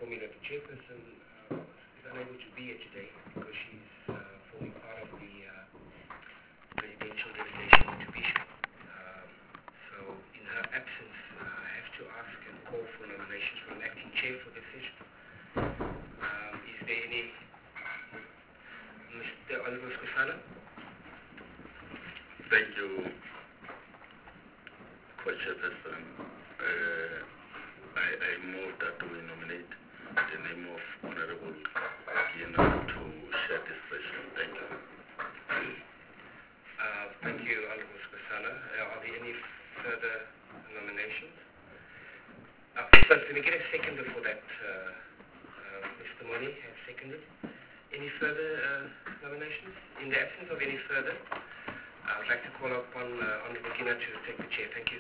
informing that the chairperson is unable to be here today because she's forming part of the presidential delegation to Bishop. So in her absence, I have to ask and call for nominations for an acting chair for this session. Is there any? Mr. Oliver Skhosana? Thank you, Co-Chairperson. I move that we nominate the name of Honorable Gina to share this session. Thank you. Thank you, Honorable Skhosana. Are there any further nominations? First, let me get a seconder for that. Mr. Moni has seconded. Any further nominations? In the absence of any further, I would like to call upon Honorable Gina to take the chair. Thank you.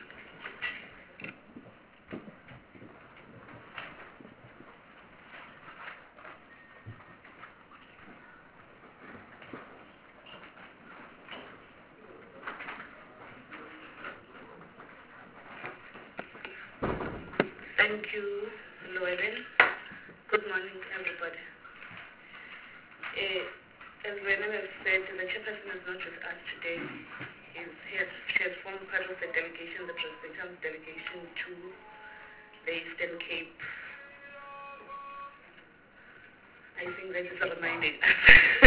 Thank you, Llewellyn. Good morning, everybody. As Llewellyn has said, the chairperson is not with us today. She has formed part of the delegation, the presidential delegation to the Eastern Cape. I think that is reminding us.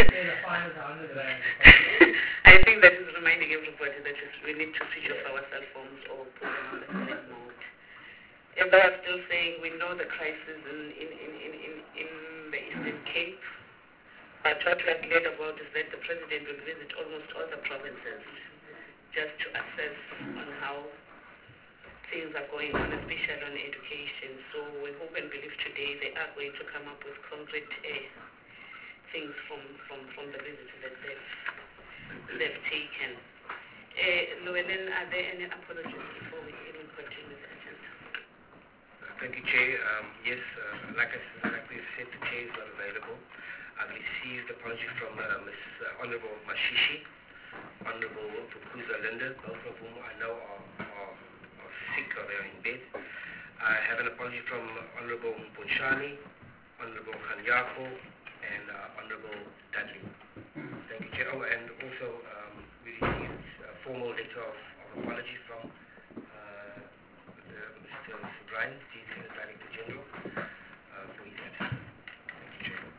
I think that is reminding everybody that we need to switch off our cell phones or put them on the silent mode. As I was still saying, we know the crisis in the Eastern Cape. But what we are glad about is that the President will visit almost all the provinces just to assess on how things are going on, especially on education. So we hope and believe today they are going to come up with concrete things from the visits that they've taken. Llewellyn, are there any apologies before we even continue the agenda? Thank you, Chair. Yes, like we said, the Chair is not available. I've received apology from Ms. Honorable Mashishi, Honorable Vukuza Linda, both of whom I know are sick or they're in bed. I have an apology from Honorable Mpunchani, Honorable Kanyako, and Honorable Dudley. Thank you, Chair. Oh, and also we received a formal letter of apology from Mr. Brian, the Senior Director General, for his absence. Thank you, Chair.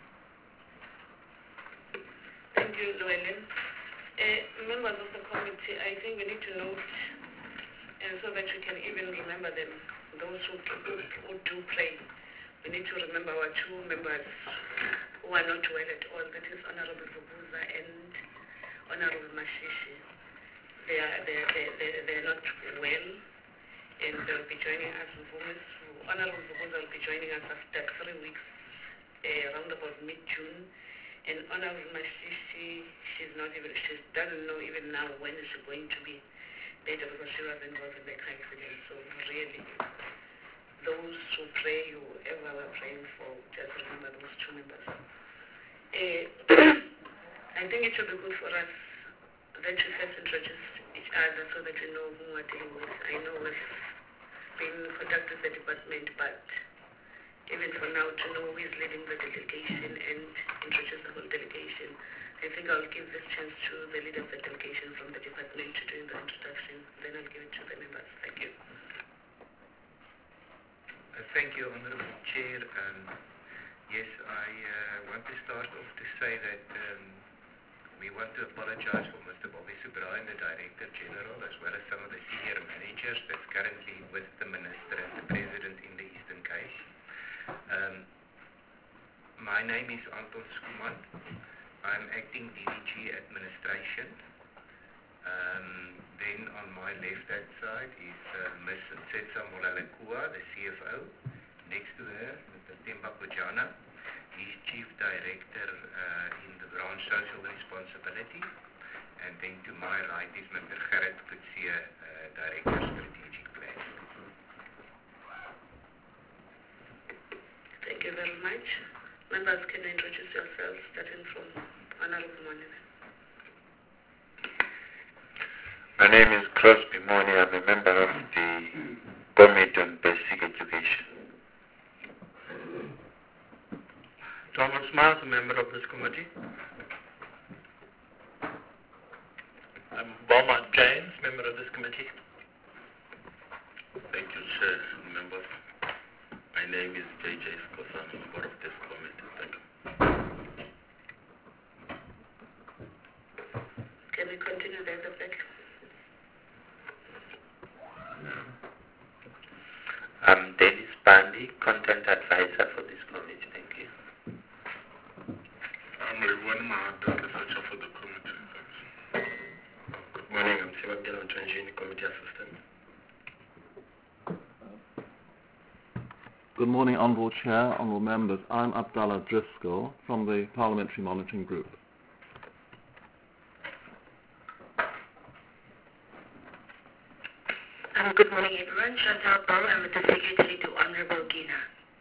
Thank you, Llewellyn. Members of the committee, I think we need to note, and so that we can even remember them, those who do pray. We need to remember our two members who are not well at all, that is Honorable Vukuza and Honorable Mashishi. They are not well, and they'll be joining us. Honorable Vukuza will be joining us after 3 weeks, around about mid-June. And Honorable Mashishi, she doesn't know even now when she's going to be later because she was involved in the car accident. So really, those who pray, whoever we're praying for, just remember those two members. I think it should be good for us that we first introduce each other so that we know who we're dealing with. I know we've been in contact with the department, but even for now, to know who is leading the delegation and introduce the whole delegation, I think I'll give this chance to the leader of the delegation from the department to do the introduction. Then I'll give it to the members. Thank you. Thank you, Honorable Chair. Yes, I want to start off to say that we want to apologize for Mr. Bobby Subrain, the Director General, as well as some of the senior managers that's currently with the Minister and the President in the Eastern Cape. My name is Anton Skuman. I'm acting DDG Administration. Then on my left-hand side is Ms. Nsetsa Molalekua, the CFO. Next to her, Mr. Temba Kujana. He's Chief Director in the branch Social Responsibility. And then to my right is Mr. Gerrit Kutsia, Director Strategic Planning. Thank you very much. Members, can you introduce yourselves, starting from Honorable Monene? My name is Crosby Moni. I'm a member of the Committee on Basic Education. Miles, a member of this committee. I'm Beaumont James, member of this committee. Thank you, Chair and members. My name is J.J. Skosana, member of this committee. Thank you. Can we continue the other back? I'm Dennis Bandi, content advisor for this committee. Thank you. I'm Rewan Mahata, researcher for the committee. Good morning, I'm Sebabdela Ntwanjini, committee assistant. Good morning, Honourable Chair, Honourable Members. I'm Abdallah Driscoll from the Parliamentary Monitoring Group. Good morning, everyone. Chantal Ball. I'm the Secretary to Honourable Gina.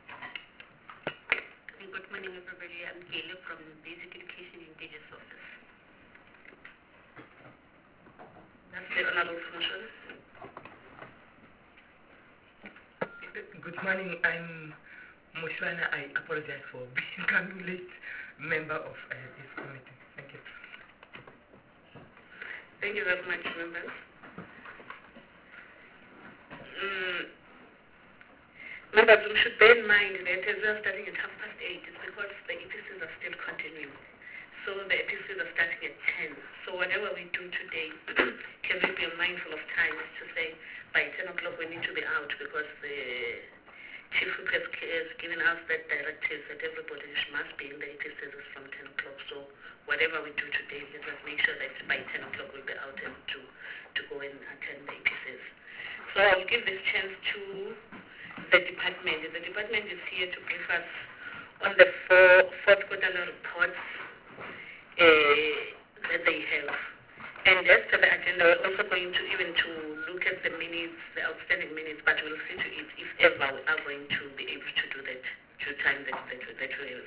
Good morning, everybody. I'm Caleb from the Basic Education Intelligence Office. That's the Honourable Function. Good morning. I'm Mushwana. I apologize for being coming late, member of this committee. Thank you. Thank you very much, members. Members, we should bear in mind that as we are starting at 8:30, it's because the EPCs are still continuing. So the EPCs are starting at 10. So whatever we do today, can we be mindful of time? Is to say by 10 o'clock we need to be out because the Chief Whip has given us that directive that everybody must be in the EPCs from 10 o'clock. So whatever we do today, let us make sure that by 10 o'clock we'll be out and to go and attend the EPCs. So I'll give this chance to the department. The department is here to brief us on the fourth quarterly reports that they have. And as to the agenda, we're also going to look at the minutes, the outstanding minutes, but we'll see to it if ever we are going to be able to do that to time that we're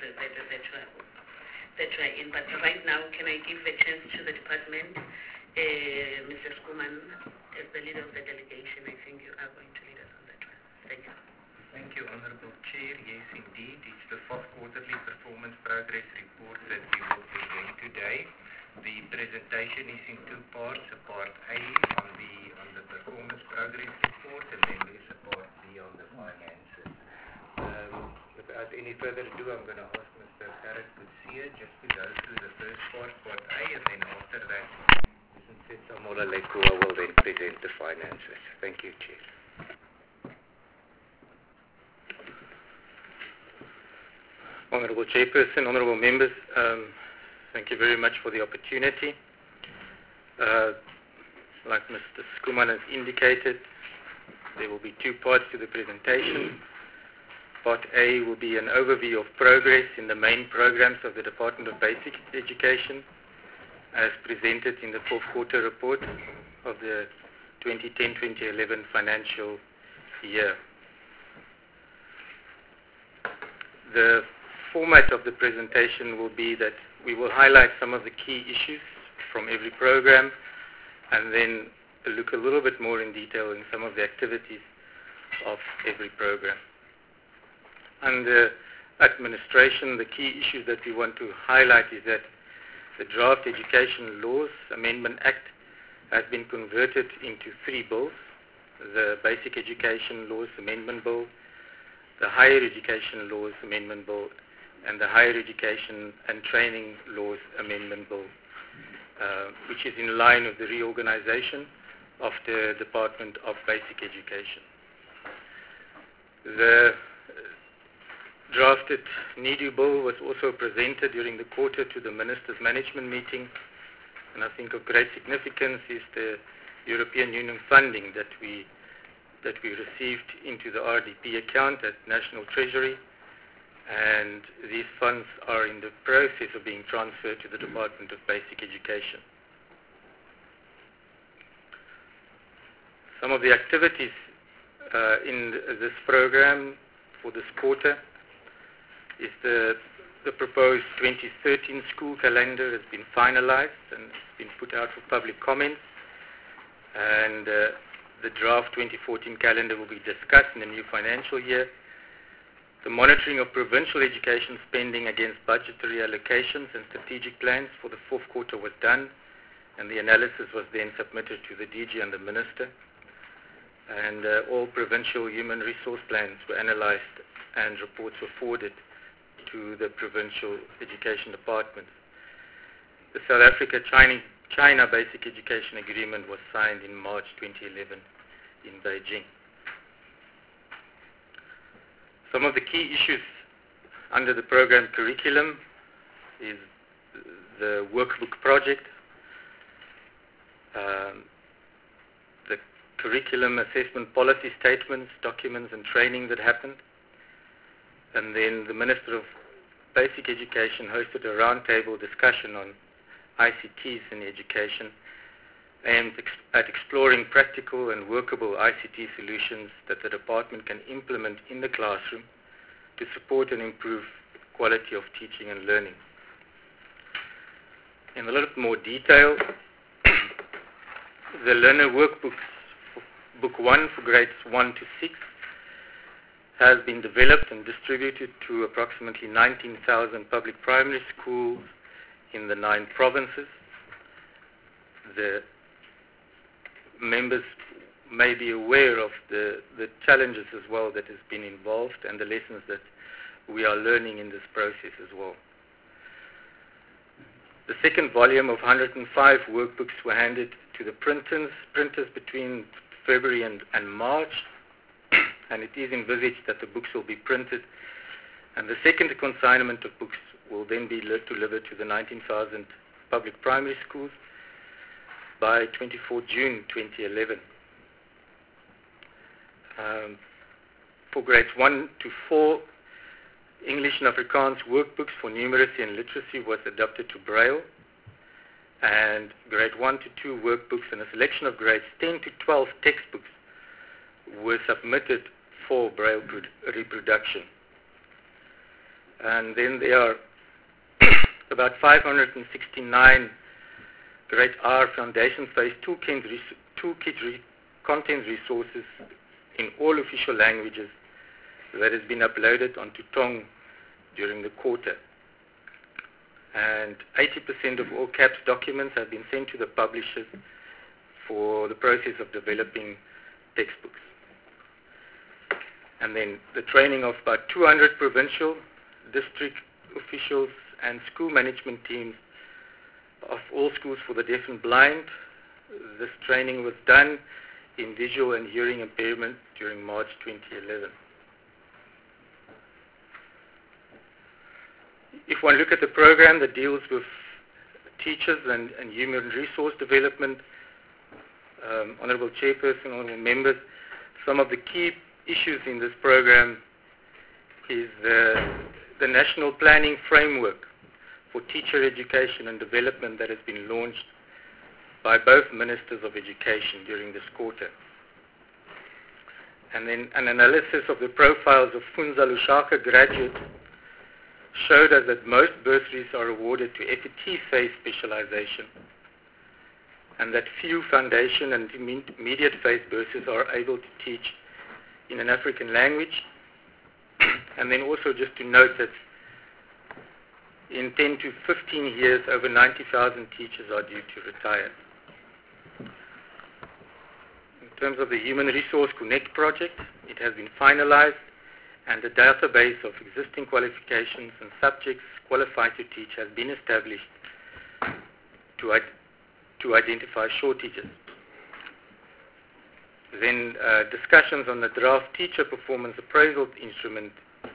in. But right now, can I give the chance to the department, Mr. Skuman, as the leader of the delegation? I think you are going to lead us on that one. Thank you. Thank you, Honourable Chair. Yes, indeed. It's the fourth quarterly performance progress report that we will present today. The presentation is in two parts. A part A on the performance progress report, and then there's a part B on the finances. Without any further ado, I'm going to ask Mr. Gareth Kutsia just to go through the first part A, and then after that, Mr. Setsamola Lekua will then present the finances. Thank you, Chair. Honourable Chairperson, Honourable Members, thank you very much for the opportunity. Like Mr. Skuman has indicated, there will be two parts to the presentation. Part A will be an overview of progress in the main programs of the Department of Basic Education as presented in the fourth quarter report of the 2010-2011 financial year. The format of the presentation will be that we will highlight some of the key issues from every program and then look a little bit more in detail in some of the activities of every program. Under administration, the key issues that we want to highlight is that the Draft Education Laws Amendment Act has been converted into three bills: the Basic Education Laws Amendment Bill, the Higher Education Laws Amendment Bill, and the Higher Education and Training Laws Amendment Bill, which is in line with the reorganization of the Department of Basic Education. The drafted NEDU bill was also presented during the quarter to the Ministers' Management meeting, and I think of great significance is the European Union funding that we received into the RDP account at National Treasury, and these funds are in the process of being transferred to the Department of Basic Education. Some of the activities in this program for this quarter is the proposed 2013 school calendar has been finalized and it's been put out for public comment, and the draft 2014 calendar will be discussed in the new financial year. The monitoring of provincial education spending against budgetary allocations and strategic plans for the fourth quarter was done, and the analysis was then submitted to the DG and the Minister. And all provincial human resource plans were analysed and reports were forwarded to the provincial education departments. The South Africa-China Basic Education Agreement was signed in March 2011 in Beijing. Some of the key issues under the program curriculum is the workbook project, the curriculum assessment policy statements, documents and training that happened, and then the Minister of Basic Education hosted a roundtable discussion on ICTs in education aimed at exploring practical and workable ICT solutions that the department can implement in the classroom to support and improve quality of teaching and learning. In a little more detail, the learner workbooks, Book 1 for grades 1 to 6, has been developed and distributed to approximately 19,000 public primary schools in the 9 provinces. The members may be aware of the challenges as well that has been involved and the lessons that we are learning in this process as well. The second volume of 105 workbooks were handed to the printers between February and March, and it is envisaged that the books will be printed, and the second consignment of books will then be delivered to the 19,000 public primary schools by 24 June 2011. For grades 1 to 4, English and Afrikaans workbooks for numeracy and literacy was adapted to Braille, and grade 1 to 2 workbooks and a selection of grades 10 to 12 textbooks were submitted for Braille reproduction. And then there are about 569 grade R foundation phase toolkit content resources in all official languages that has been uploaded onto Tong during the quarter. And 80% of all CAPS documents have been sent to the publishers for the process of developing textbooks. And then the training of about 200 provincial, district officials and school management teams of all schools for the deaf and blind. This training was done in visual and hearing impairment during March 2011. If one look at the program that deals with teachers and human resource development, Honourable Chairperson, Honourable Members, some of the key issues in this program is the National Planning Framework for Teacher Education and Development that has been launched by both Ministers of Education during this quarter. And then an analysis of the profiles of Funza Lushaka graduates showed us that most bursaries are awarded to FET phase specialization and that few foundation and immediate phase bursaries are able to teach in an African language. And then also just to note that in 10 to 15 years, over 90,000 teachers are due to retire. In terms of the Human Resource Connect project, it has been finalized and a database of existing qualifications and subjects qualified to teach has been established to identify shortages. Then discussions on the draft teacher performance appraisal instrument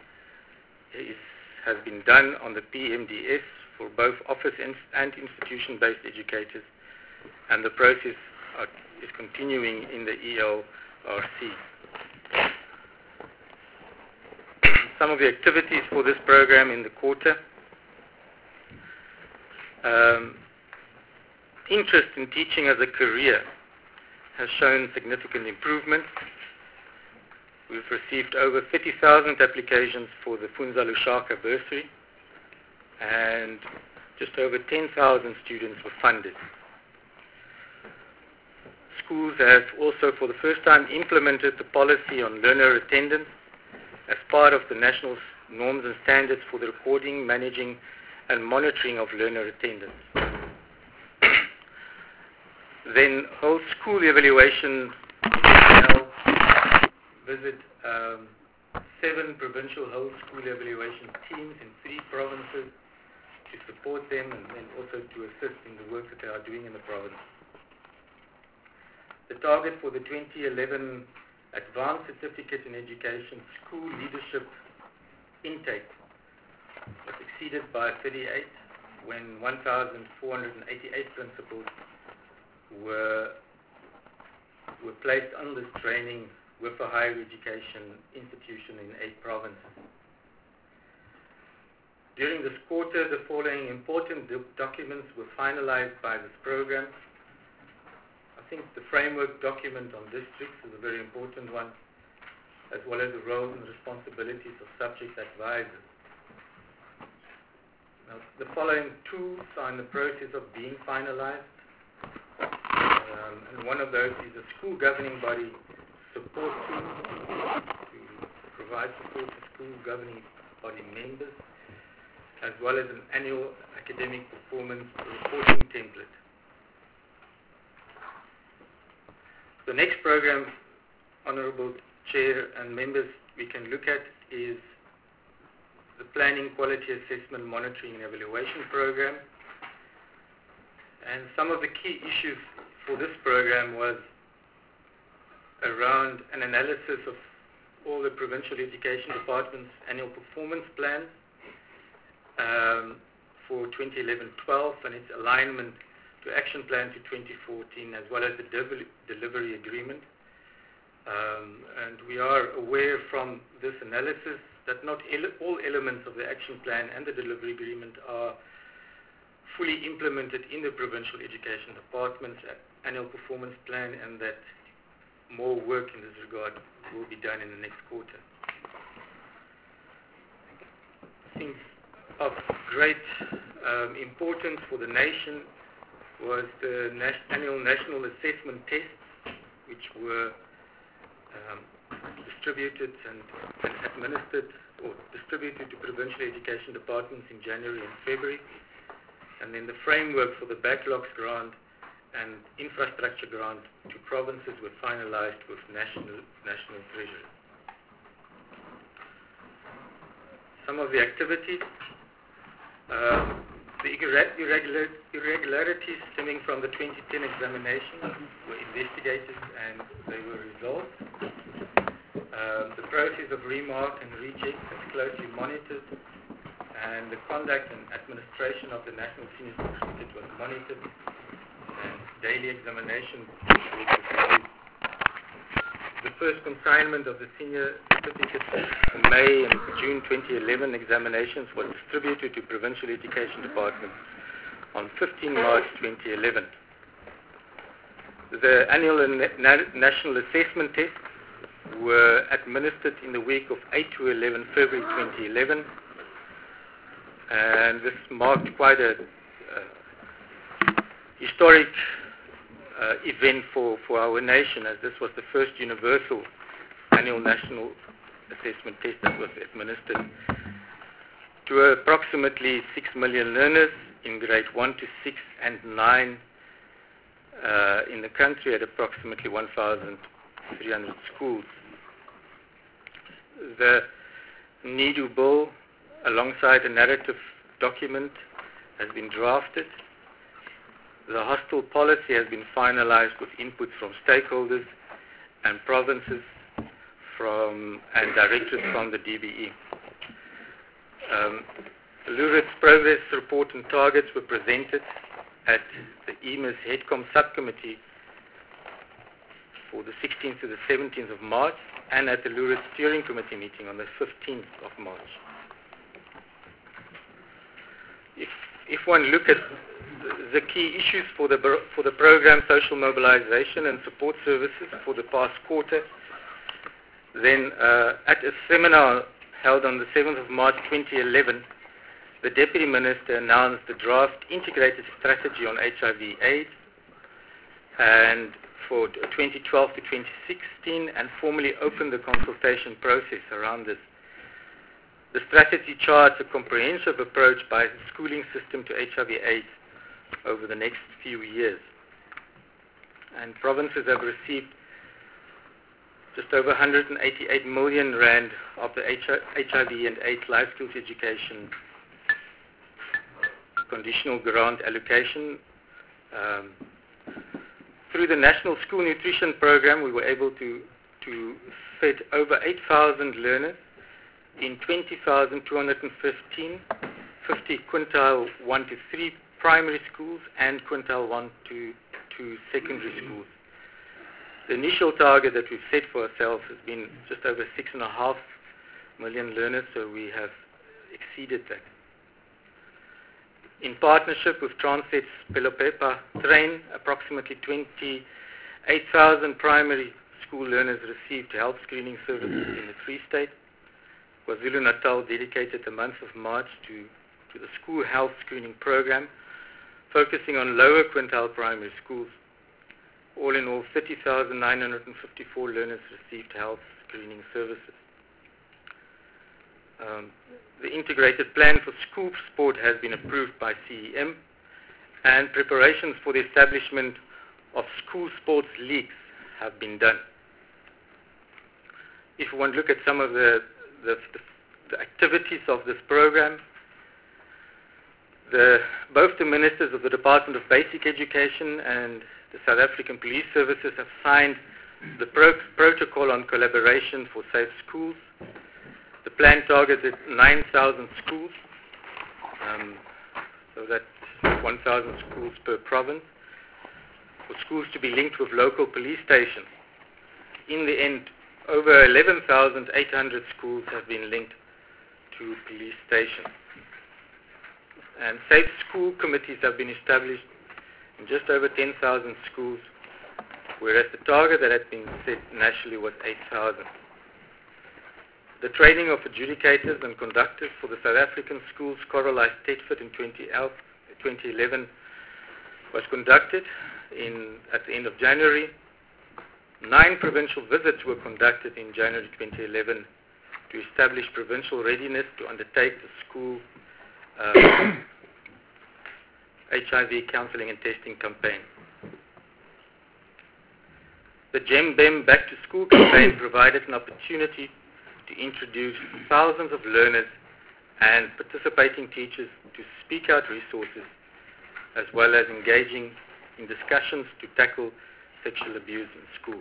has been done on the PMDS for both office and institution-based educators, and the process is continuing in the ELRC. Some of the activities for this program in the quarter. Interest in teaching as a career has shown significant improvement. We've received over 30,000 applications for the Funza Lushaka bursary, and just over 10,000 students were funded. Schools have also for the first time implemented the policy on learner attendance as part of the national norms and standards for the recording, managing and monitoring of learner attendance. Then whole school evaluation held, visit 7 provincial whole school evaluation teams in 3 provinces to support them and then also to assist in the work that they are doing in the province. The target for the 2011 Advanced Certificate in Education School Leadership Intake was exceeded by 38 when 1,488 principals were placed on this training with a higher education institution in 8 provinces. During this quarter, the following important documents were finalized by this program. I think the framework document on districts is a very important one, as well as the roles and responsibilities of subject advisors. Now, the following tools are in the process of being finalized, and one of those is a school governing body support tool to provide support to school governing body members, as well as an annual academic performance reporting template. The next program, Honourable Chair and members, we can look at is the Planning, Quality Assessment, Monitoring and Evaluation Program. And some of the key issues for this program was around an analysis of all the provincial education departments' annual performance plans for 2011-12 and its alignment to action plan to 2014, as well as the delivery agreement. And we are aware from this analysis that not all elements of the action plan and the delivery agreement are fully implemented in the provincial education department's annual performance plan, and that more work in this regard will be done in the next quarter. I think of great importance for the nation was the annual national assessment tests, which were distributed and administered or distributed to provincial education departments in January and February. And then the framework for the backlogs grant and infrastructure grant to provinces were finalized with National Treasury. Some of the activities, the irregularities stemming from the 2010 examination were investigated and they were resolved. The process of remark and reject is closely monitored, and the conduct and administration of the National Senior Certificate was monitored, and daily examination was reviewed. The first consignment of the Senior Certificate for May and June 2011 examinations was distributed to provincial education departments on 15 March 2011. The annual national assessment tests were administered in the week of 8 to 11 February 2011, and this marked quite a historic event for our nation, as this was the first universal annual national assessment test that was administered to approximately 6 million learners in grade 1 to 6 and 9 in the country at approximately 1,300 schools. The NEDU bill, alongside a narrative document, has been drafted. The hostel policy has been finalized with input from stakeholders and provinces and directorates from the DBE. LURIT's progress report and targets were presented at the EMIS HEDCOM subcommittee for the 16th to the 17th of March and at the LURIT steering committee meeting on the 15th of March. If one look at the key issues for the program, social mobilization and support services for the past quarter, then at a seminar held on the 7th of March 2011, the Deputy Minister announced the draft integrated strategy on HIV/AIDS and for 2012 to 2016, and formally opened the consultation process around this The strategy charts a comprehensive approach by the schooling system to HIV/AIDS over the next few years. And provinces have received just over 188 million rand of the HIV and AIDS life skills education conditional grant allocation. Through the National School Nutrition Program, we were able to feed over 8,000 learners in 20,250 quintile 1 to 3 primary schools and quintile 1 to 2 secondary schools. The initial target that we've set for ourselves has been just over 6.5 million learners, so we have exceeded that. In partnership with Transnet's Pelopepa Train, approximately 28,000 primary school learners received health screening services in the Free State. KwaZulu-Natal dedicated the month of March to the school health screening program, focusing on lower quintile primary schools. All in all, 30,954 learners received health screening services. The integrated plan for school sport has been approved by CEM, and preparations for the establishment of school sports leagues have been done. If we want to look at some of the activities of this program, both the ministers of the Department of Basic Education and the South African Police Services have signed the protocol on collaboration for safe schools. The plan targeted 9,000 schools, so that's 1,000 schools per province, for schools to be linked with local police stations. In the end, over 11,800 schools have been linked to police stations. And safe school committees have been established in just over 10,000 schools, whereas the target that had been set nationally was 8,000. The training of adjudicators and conductors for the South African schools Coralize Tetford in 2011 was conducted at the end of January. 9 provincial visits were conducted in January 2011 to establish provincial readiness to undertake the school HIV counseling and testing campaign. The GEM-BEM Back to School campaign provided an opportunity to introduce thousands of learners and participating teachers to speak out resources, as well as engaging in discussions to tackle sexual abuse in schools.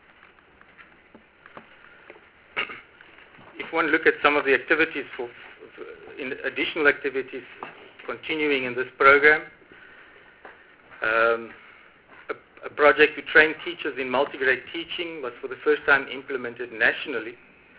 If one look at some of the activities in additional activities continuing in this program, a project to train teachers in multi-grade teaching was for the first time implemented nationally.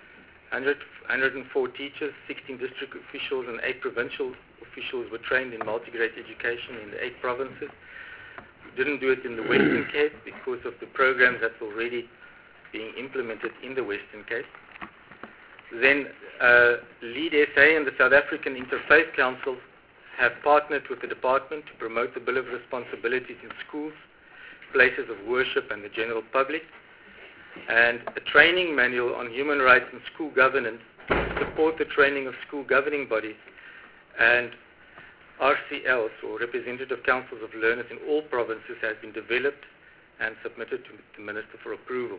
104 teachers, 16 district officials and 8 provincial officials were trained in multi-grade education in the 8 provinces. We didn't do it in the Western Cape because of the programs that's already being implemented in the Western Cape. Then LEAD SA and the South African Interfaith Council have partnered with the department to promote the Bill of Responsibilities in schools, places of worship and the general public, and a training manual on human rights and school governance to support the training of school governing bodies, and RCLs, or Representative Councils of Learners in all provinces, has been developed and submitted to the Minister for approval.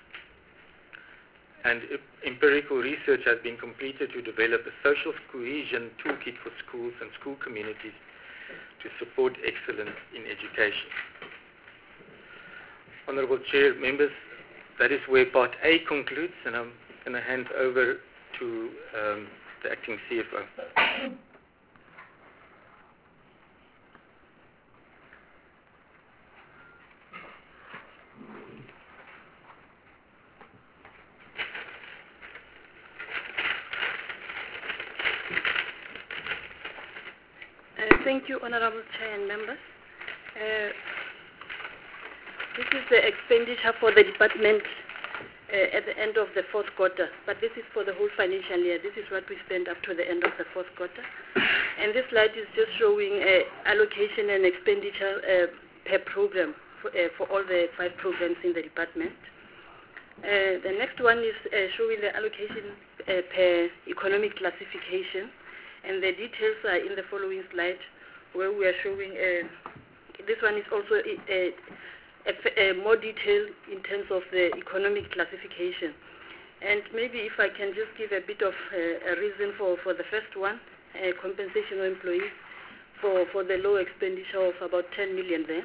And empirical research has been completed to develop a social cohesion toolkit for schools and school communities to support excellence in education. Honorable Chair, members, that is where Part A concludes, and I'm going to hand over to the Acting CFO. Thank you, Honorable Chair and members. This is the expenditure for the department at the end of the fourth quarter, but this is for the whole financial year. This is what we spend up to the end of the fourth quarter. And this slide is just showing allocation and expenditure per program for all the 5 programs in the department. The next one is showing the allocation per economic classification, and the details are in the following slide, where we are showing. This one is also more detailed in terms of the economic classification. And maybe if I can just give a bit of a reason for the first one, compensation of employees for the low expenditure of about 10 million there.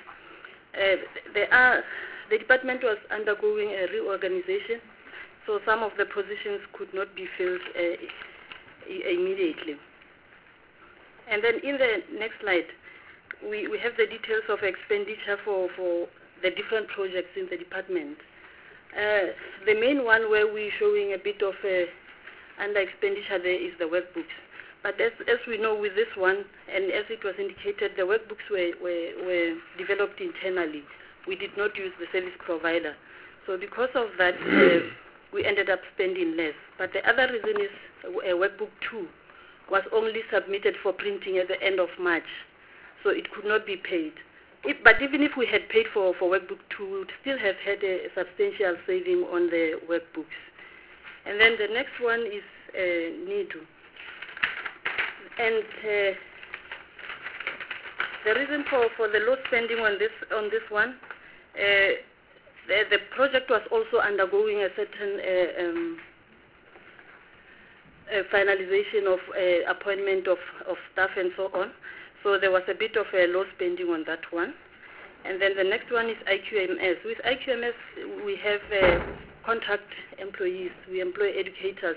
The department was undergoing a reorganization, so some of the positions could not be filled immediately. And then in the next slide, we have the details of expenditure for the different projects in the department. The main one where we're showing a bit of under expenditure there is the workbooks. But as we know with this one, and as it was indicated, the workbooks were developed internally. We did not use the service provider. So because of that, we ended up spending less. But the other reason is workbook 2 was only submitted for printing at the end of March. So it could not be paid. But even if we had paid for workbook 2, we would still have had a substantial saving on the workbooks. And then the next one is NIDU. And the reason for the low spending on this one, the project was also undergoing a certain finalization of appointment of staff and so on. So there was a bit of a low spending on that one. And then the next one is IQMS. With IQMS, we have contract employees. We employ educators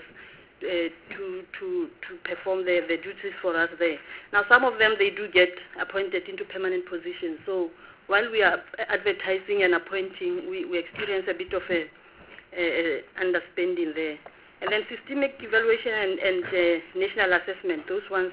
to perform the duties for us there. Now, some of them, they do get appointed into permanent positions. So while we are advertising and appointing, we experience a bit of a underspending there. And then systemic evaluation and national assessment, those ones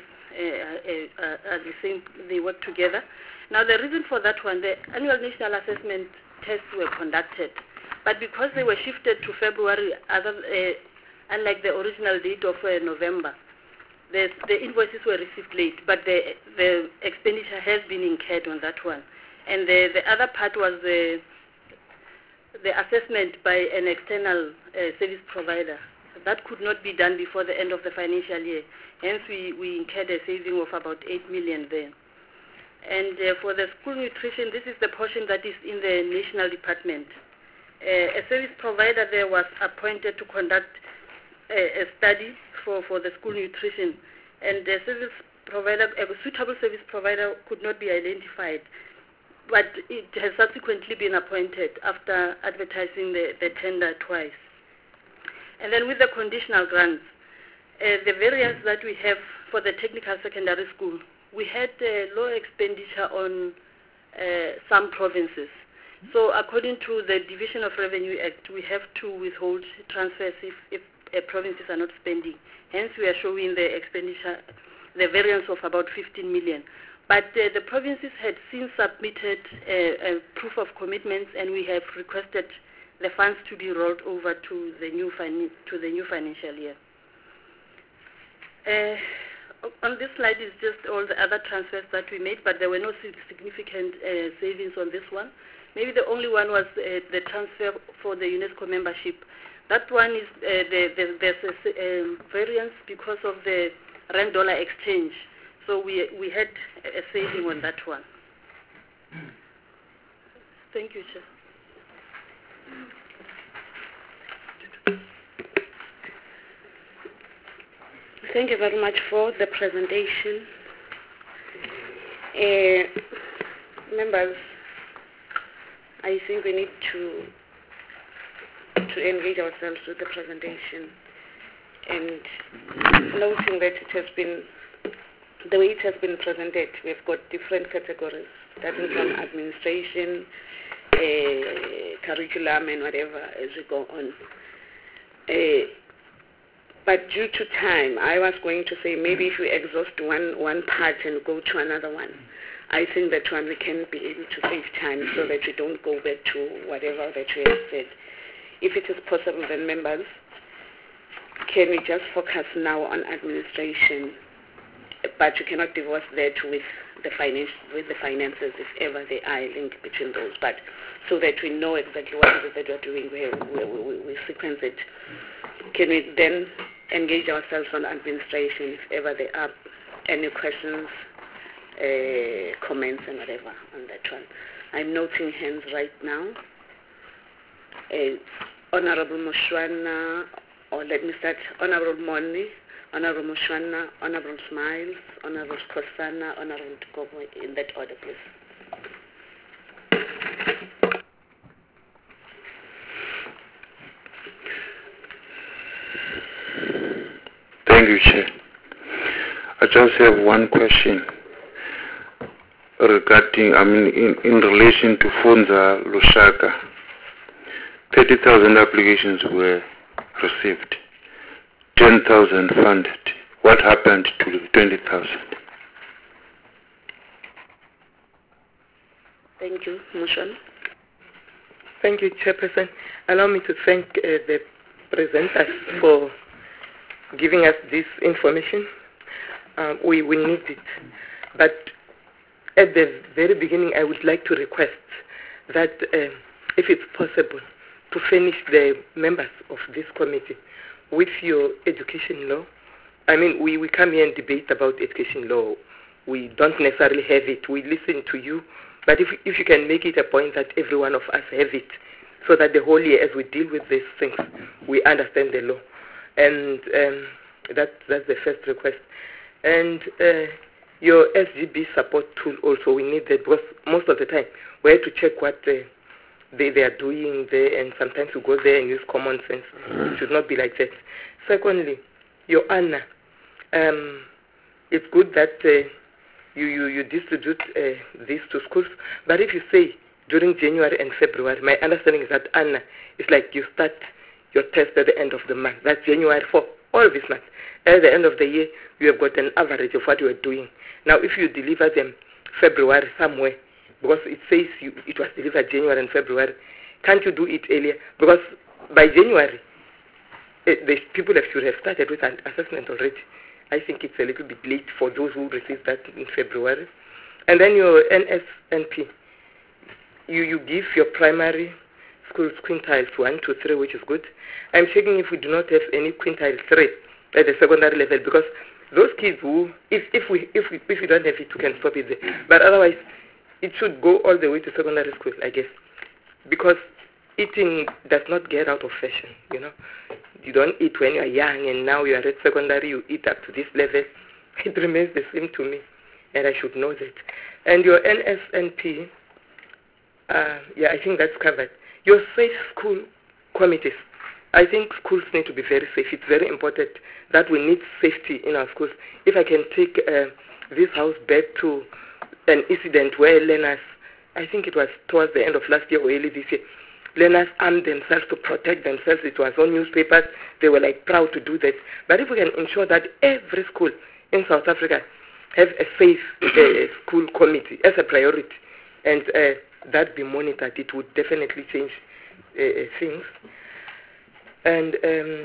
are the same, they work together. Now the reason for that one, the annual national assessment tests were conducted, but because they were shifted to February, unlike the original date of November, the invoices were received late, but the expenditure has been incurred on that one. And the other part was the assessment by an external service provider. That could not be done before the end of the financial year. Hence, we incurred a saving of about 8 million there. And for the school nutrition, this is the portion that is in the national department. A service provider there was appointed to conduct a study for the school nutrition. And the service provider, a suitable service provider could not be identified. But it has subsequently been appointed after advertising the tender twice. And then with the conditional grants, the variance that we have for the technical secondary school, we had low expenditure on some provinces. So according to the Division of Revenue Act, we have to withhold transfers if provinces are not spending. Hence, we are showing the expenditure, the variance of about 15 million. But the provinces had since submitted a proof of commitments, and we have requested the funds to be rolled over to the new financial year. On this slide is just all the other transfers that we made, but there were no significant savings on this one. Maybe the only one was the transfer for the UNESCO membership. That one is there's a variance because of the rand-dollar exchange. So we had a saving on that one. Thank you, Chair. Thank you very much for the presentation. Members, I think we need to engage ourselves with the presentation and noting that it has been, the way it has been presented, we've got different categories, starting from administration, curriculum and whatever as we go on. But due to time, I was going to say maybe if we exhaust one part and go to another one, I think that one we can be able to save time so that we don't go back to whatever that we have said. If it is possible, then members, can we just focus now on administration, but you cannot divorce that with the finances if ever there are a link between those, but so that we know exactly what it is that we're doing, we sequence it. Can we then engage ourselves on administration if ever there are any questions, comments and whatever on that one. I'm noting hands right now. Honorable Mushwana, or let me start, Honorable Moni, Honorable Mushwana, Honorable Smiles, Honorable Kosana, Honorable Tukobo, in that order, please. Thank you, Chair. I just have one question regarding, in relation to Funza Lushaka. 30,000 applications were received, 10,000 funded. What happened to the 20,000? Thank you, Mushwana. Thank you, Chairperson. Allow me to thank the presenters for giving us this information. We need it. But at the very beginning, I would like to request that if it's possible, to furnish the members of this committee with your education law. I mean, we come here and debate about education law. We don't necessarily have it. We listen to you. But if you can make it a point that every one of us have it, so that the whole year as we deal with these things, we understand the law. And that's the first request. And your SGB support tool also, we need that, because most of the time we have to check what they are doing there, and sometimes we go there and use common sense. It should not be like that. Secondly, your Anna, it's good that you distribute this to schools, but if you say during January and February, my understanding is that Anna, it's like you start your test at the end of the month. That's January for all this month. At the end of the year, you have got an average of what you are doing. Now, if you deliver them February somewhere, because it says it was delivered January and February, can't you do it earlier? Because by January, the people should have started with an assessment already. I think it's a little bit late for those who received that in February. And then your NSNP, you give your primary schools quintiles 1 to 3, which is good. I'm checking if we do not have any quintile 3 at the secondary level, because those kids who, if we don't have it, we can stop it there. But otherwise, it should go all the way to secondary school, I guess, because eating does not get out of fashion, you know. You don't eat when you are young, and now you are at secondary, you eat up to this level. It remains the same to me, and I should know that. And your NSNP, I think that's covered. Your safe school committees, I think schools need to be very safe. It's very important that we need safety in our schools. If I can take this house back to an incident where learners, I think it was towards the end of last year or early this year, learners armed themselves to protect themselves. It was on newspapers. They were like proud to do that. But if we can ensure that every school in South Africa have a safe school committee as a priority, and that be monitored, it would definitely change things. And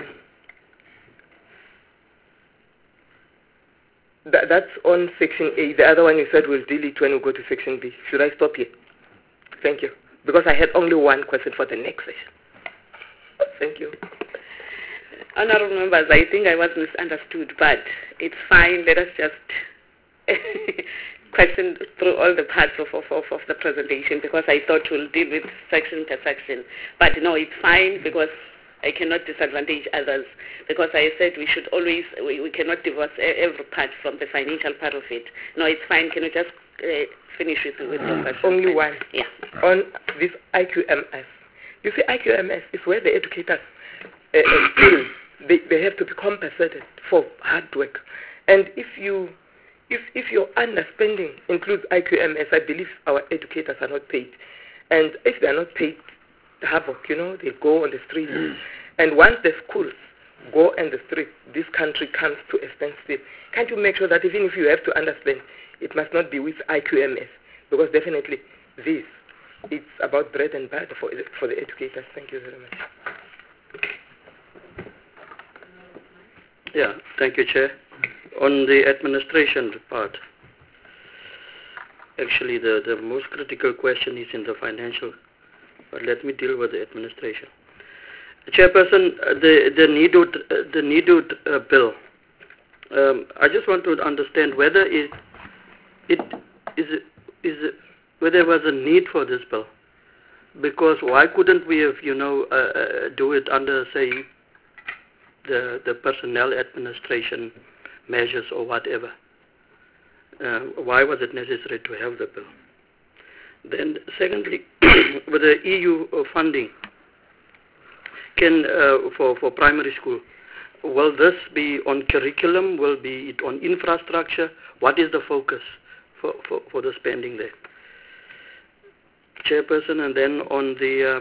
that's on Section A. The other one you said we'll deal it when we go to Section B. Should I stop here? Thank you. Because I had only one question for the next session. Thank you. Honorable members, I think I was misunderstood, but it's fine. Let us just question through all the parts of the presentation, because I thought we'll deal with section per section. But no, it's fine, because I cannot disadvantage others, because I said we should always, we cannot divorce every part from the financial part of it. No, it's fine. Can you just finish with your question? Only one. Yeah. On this IQMS. You see, IQMS is where the educators feel they have to be compensated for hard work. And if your underspending includes IQMS, I believe our educators are not paid. And if they are not paid, havoc, they go on the streets. And once the schools go on the street, this country comes to a standstill. Can't you make sure that even if you have to underspend, it must not be with IQMS? Because definitely it's about bread and butter for the educators. Thank you very much. Yeah, thank you, Chair. On the administration part, actually the most critical question is in the financial, but let me deal with the administration. Chairperson, the NEDUD bill. I just want to understand whether whether there was a need for this bill. Because why couldn't we have, do it under, say, the personnel administration measures or whatever? Why was it necessary to have the bill? Then, secondly, with the EU funding, for primary school, will this be on curriculum? Will be it on infrastructure? What is the focus for the spending there? Chairperson, and then on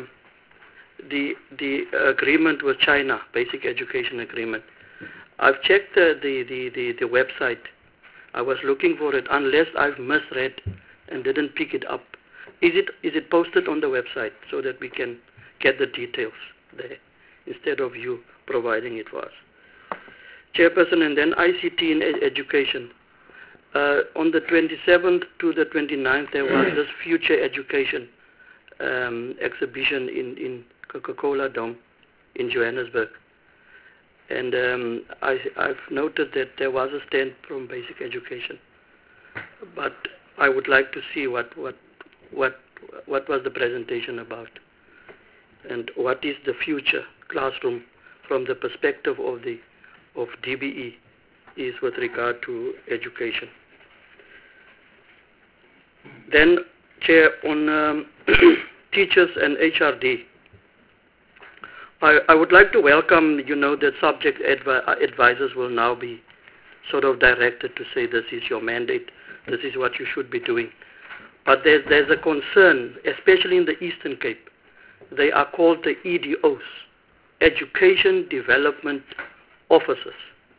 the agreement with China, basic education agreement. I've checked the website. I was looking for it, unless I've misread and didn't pick it up. Is it posted on the website so that we can get the details there instead of you providing it for us? Chairperson, and then ICT in education. On the 27th to the 29th, there was this future education exhibition in Coca-Cola Dome in Johannesburg. And I've noted that there was a stand from basic education. But I would like to see what was the presentation about, and what is the future classroom from the perspective of DBE is with regard to education. Then, Chair, on teachers and HRD, I would like to welcome, that subject advisors will now be sort of directed to say this is your mandate, this is what you should be doing. But there's a concern, especially in the Eastern Cape. They are called the EDOs, Education Development Officers.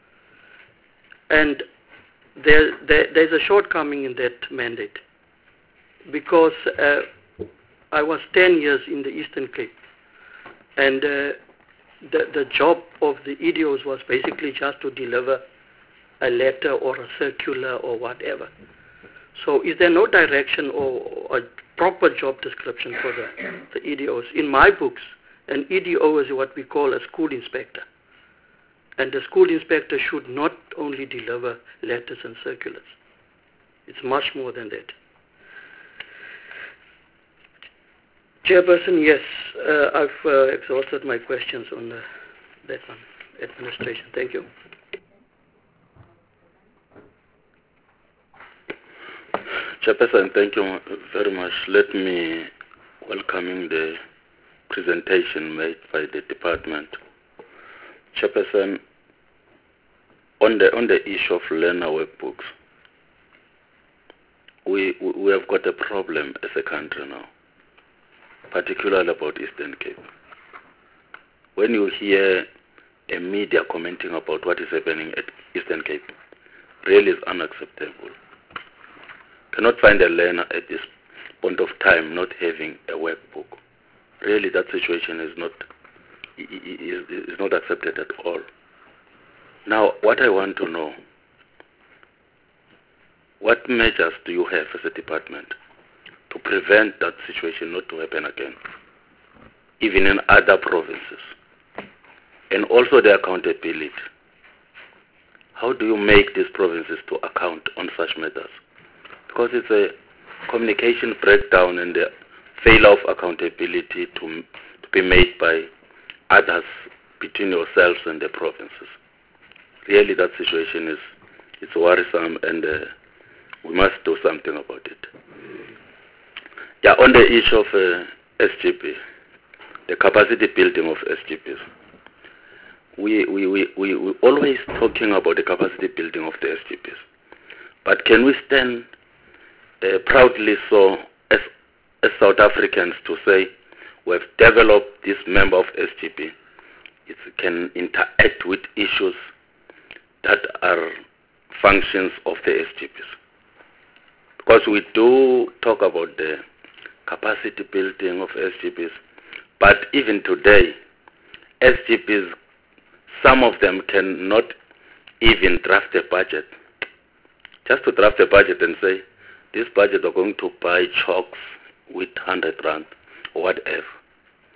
And there's a shortcoming in that mandate, because I was 10 years in the Eastern Cape, and the job of the EDOs was basically just to deliver a letter or a circular or whatever. So is there no direction or a proper job description for the EDOs? In my books, an EDO is what we call a school inspector. And the school inspector should not only deliver letters and circulars. It's much more than that. Chairperson, yes, I've exhausted my questions on that one, administration. Thank you. Chairperson, thank you very much. Let me welcome the presentation made by the department. Chairperson, on the issue of learner workbooks, we have got a problem as a country now, particularly about Eastern Cape. When you hear a media commenting about what is happening at Eastern Cape, really is unacceptable. Cannot find a learner at this point of time not having a workbook. Really, that situation is not accepted at all. Now, what I want to know, what measures do you have as a department to prevent that situation not to happen again, even in other provinces? And also the accountability. How do you make these provinces to account on such matters? Because it's a communication breakdown and the failure of accountability to be made by others between yourselves and the provinces. Really, that situation is worrisome, and we must do something about it. Yeah, on the issue of SGP, the capacity building of SGPs, we always talking about the capacity building of the SGPs, but can we stand proudly so as South Africans to say we have developed this member of SGP? It can interact with issues that are functions of the SGPs. Because we do talk about the capacity building of SGPs, but even today, SGPs, some of them cannot even draft a budget. Just to draft a budget and say, this budget are going to buy chalks with 100 rand or whatever.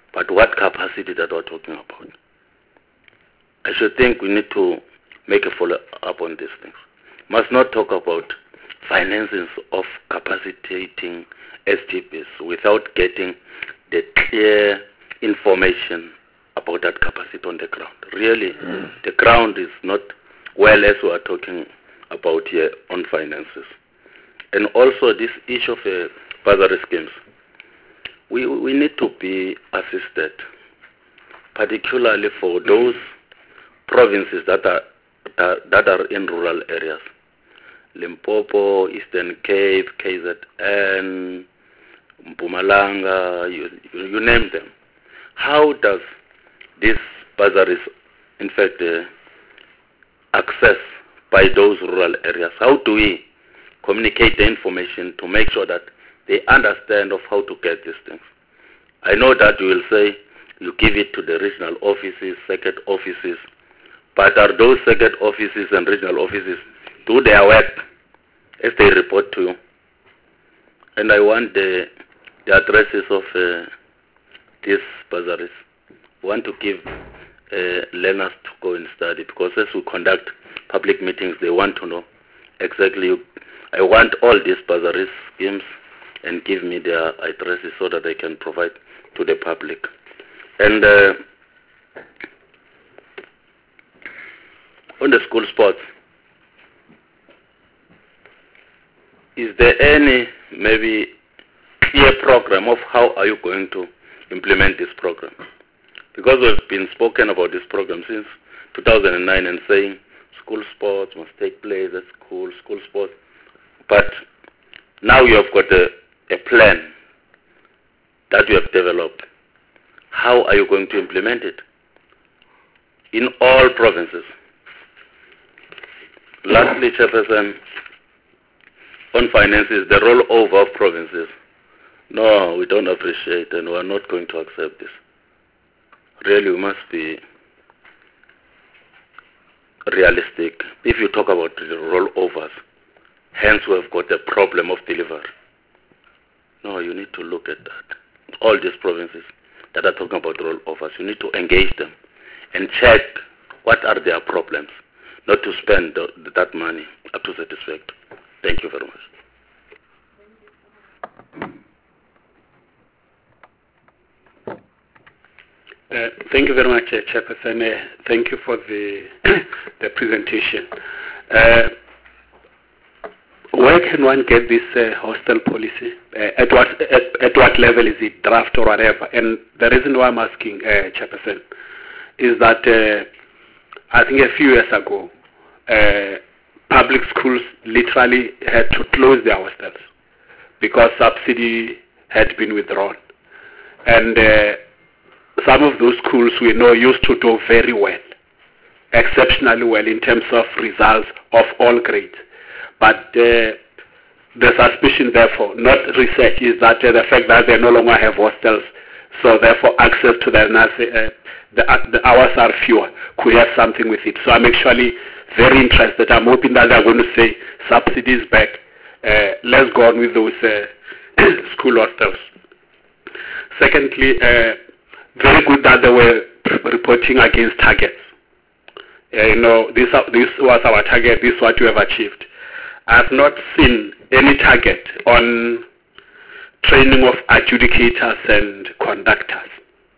But what capacity that we're talking about? I should think we need to make a follow-up on these things. Must not talk about finances of capacitating SGPs without getting the clear information about that capacity on the ground. Really, the ground is not well as we are talking about here on finances. And also this issue of bursary schemes. We need to be assisted, particularly for those provinces that are in rural areas. Limpopo, Eastern Cape, KZN, Mpumalanga, you name them. How does these bursaries, in fact, access by those rural areas? How do we communicate the information to make sure that they understand of how to get these things? I know that you will say you give it to the regional offices, circuit offices, but are those circuit offices and regional offices do their work as they report to you? And I want the addresses of these bursaries. I want to give learners to go and study, because as we conduct public meetings, they want to know exactly. I want all these bursary schemes and give me their addresses so that I can provide to the public. And on the school sports, is there any maybe clear program of how are you going to implement this program? Because we've been spoken about this program since 2009 and saying school sports must take place at school sports. But now you have got a plan that you have developed. How are you going to implement it in all provinces? Lastly, Chairperson, on finances, the rollover of provinces. No, we don't appreciate, and we are not going to accept this. Really, we must be realistic. If you talk about the rollovers, hence we have got a problem of delivery. No, you need to look at that. All these provinces that are talking about rollovers, you need to engage them and check what are their problems, not to spend that money up to satisfaction. Thank you very much. Thank you very much, Chairperson. Thank you for the presentation. Where can one get this hostel policy? At what level is it, draft or whatever? And the reason why I'm asking, Chairperson, is that I think a few years ago, public schools literally had to close their hostels because subsidy had been withdrawn. And some of those schools we know used to do very well, exceptionally well in terms of results of all grades. But the suspicion, therefore, not research, is that the fact that they no longer have hostels, so therefore access to the hours are fewer, could have something with it. So I'm actually very interested. I'm hoping that they're going to say subsidies back. Let's go on with those school hostels. Secondly, very good that they were reporting against targets. This was our target, this is what we have achieved. I have not seen any target on training of adjudicators and conductors.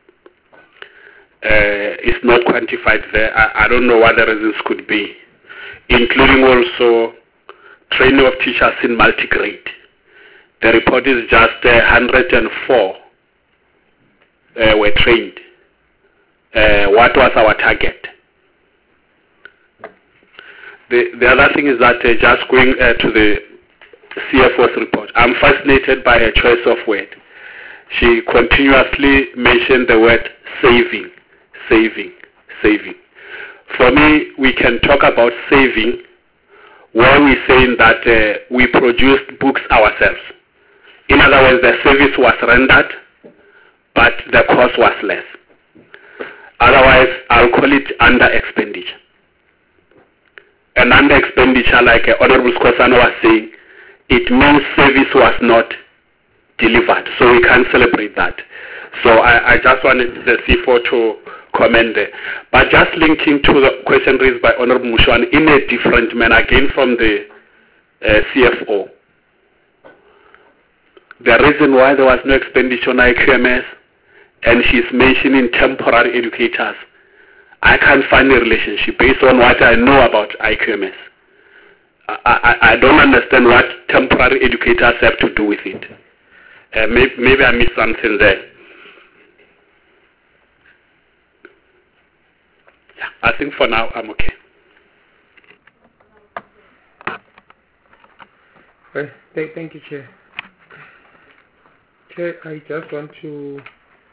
It's not quantified there. I don't know what the reasons could be, including also training of teachers in multi-grade. The report is just 104 were trained. What was our target? The other thing is that just going to the CFO's report, I'm fascinated by her choice of word. She continuously mentioned the word saving, saving, saving. For me, we can talk about saving when we're saying that we produced books ourselves. In other words, the service was rendered, but the cost was less. Otherwise, I'll call it under expenditure. And under expenditure, like Honorable Skosana was saying, it means service was not delivered. So we can't celebrate that. So I just wanted the C4 to comment there. But just linking to the question raised by Honorable Mushwan in a different manner, again from the CFO. The reason why there was no expenditure on IQMS, and she's mentioning temporary educators, I can't find a relationship based on what I know about IQMS. I don't understand what temporary educators have to do with it. Maybe I missed something there. Yeah, I think for now I'm okay. Well, thank you, Chair. Chair, I just want to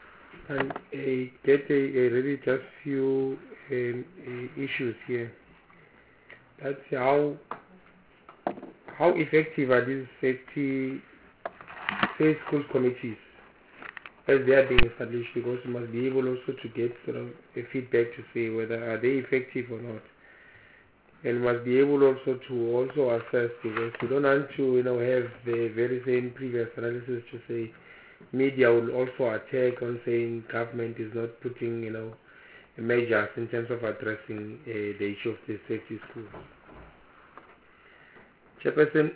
get a really just few issues here. That's how effective are these safety safe school committees as they are being established, because you must be able also to get sort of a feedback to say whether are they effective or not. And must be able also to also assess, because we don't want to have the very same previous analysis to say media will also attack on saying government is not putting measures in terms of addressing the issue of the safety schools. Chairperson,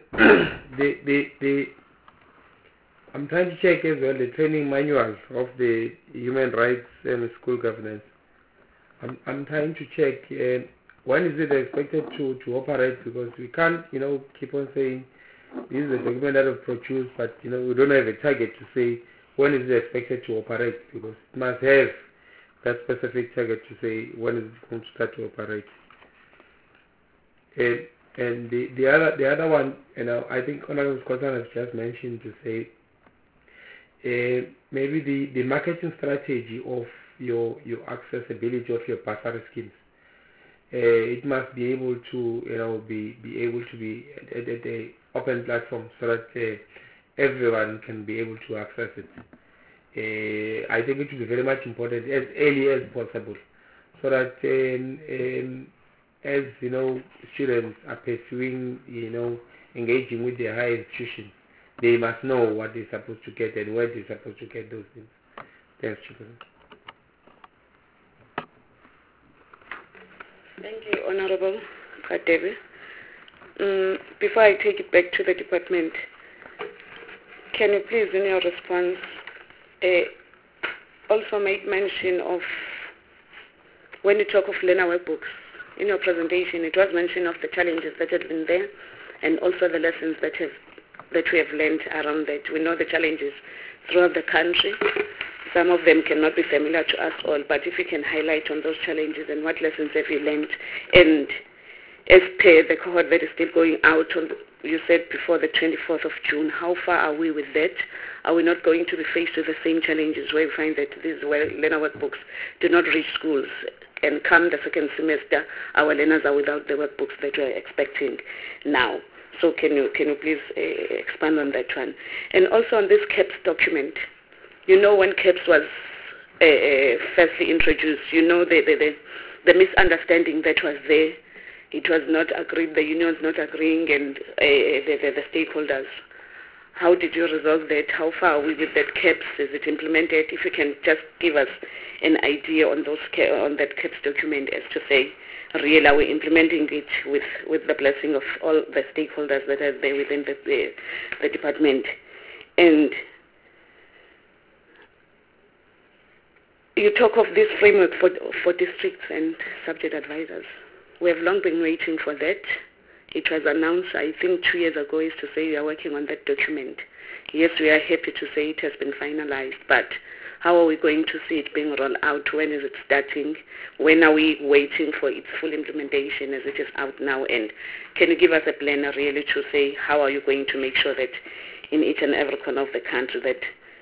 I'm trying to check as well the training manual of the human rights and school governance. I'm trying to check when is it expected to operate, because we can't keep on saying this is a document that was produced, but we don't have a target to say when is it expected to operate, because it must have that specific target to say when is it going to start to operate. And the other one, I think Honorable Scotland has just mentioned to say maybe the marketing strategy of your accessibility of your bursary schemes. It must be able to be able to be at the open platform so that everyone can be able to access it. I think it will be very much important as early as possible, so that as students are pursuing engaging with their higher institutions, they must know what they're supposed to get and where they're supposed to get those things. Thanks, Chairman. Thank you, Honorable Kadevi. Before I take it back to the department, can you please, in your response, also make mention of, when you talk of learner workbooks, in your presentation, it was mentioned of the challenges that have been there and also the lessons that we have learned around that. We know the challenges throughout the country. Some of them cannot be familiar to us all, but if you can highlight on those challenges and what lessons have you learned, and as per the cohort that is still going out on, you said before the 24th of June, how far are we with that? Are we not going to be faced with the same challenges where we find that these learner workbooks do not reach schools, and come the second semester, our learners are without the workbooks that we are expecting now? So can you please expand on that one? And also on this CAPS document, when CAPS was firstly introduced, the misunderstanding that was there. It was not agreed, the unions not agreeing, and the stakeholders. How did you resolve that? How far are we with that CAPS? Is it implemented? If you can just give us an idea on that CAPS document as to say, really, are we implementing it with the blessing of all the stakeholders that are there within the department? And you talk of this framework for districts and subject advisors. We have long been waiting for that. It was announced, I think, 2 years ago, is to say we are working on that document. Yes, we are happy to say it has been finalized, but how are we going to see it being rolled out? When is it starting? When are we waiting for its full implementation as it is out now? And can you give us a plan really to say how are you going to make sure that in each and every corner of the country that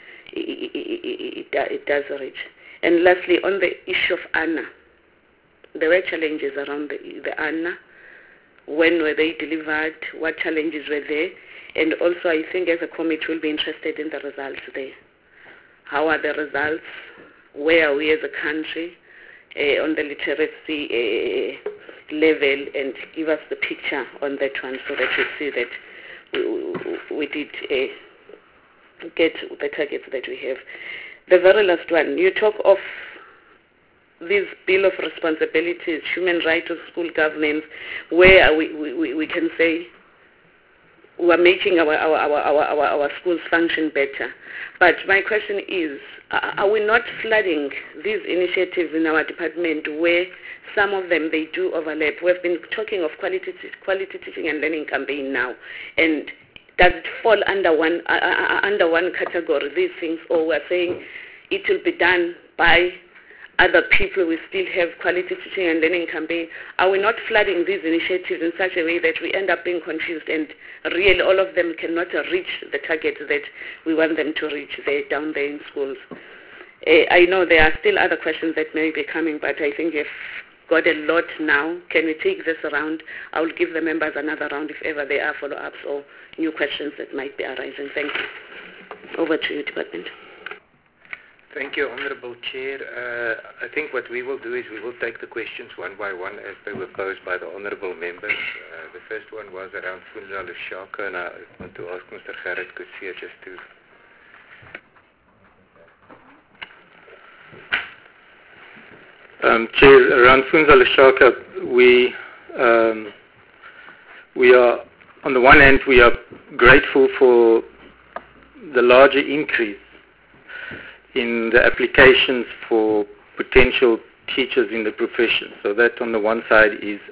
it does reach? And lastly, on the issue of ANA, there were challenges around the ANA. When were they delivered? What challenges were there? And also, I think as a committee, we'll be interested in the results there. How are the results? Where are we as a country on the literacy level? And give us the picture on that one so that you see that we did get the targets that we have. the very last one, you talk of this bill of responsibilities, human right of school governance, where we can say we are making our schools function better. But my question is, are we not flooding these initiatives in our department where some of them, they do overlap? We've been talking of quality teaching and learning campaign now, and does it fall under one category, these things, or we're saying it will be done by other people? We still have quality teaching and learning campaign. Are we not flooding these initiatives in such a way that we end up being confused and really all of them cannot reach the target that we want them to reach down there in schools? I know there are still other questions that may be coming, but I think you've got a lot now. Can we take this around? I will give the members another round if ever there are follow-ups or new questions that might be arising. Thank you. Over to you, Department. Thank you, Honourable Chair. I think what we will do is we will take the questions one by one as they were posed by the Honourable members. The first one was around Funza Lushaka, and I want to ask Mr. Gerrit Coetzee just to... Chair, around Funza Lushaka, we are, on the one hand, we are grateful for the larger increase in the applications for potential teachers in the profession. So that on the one side is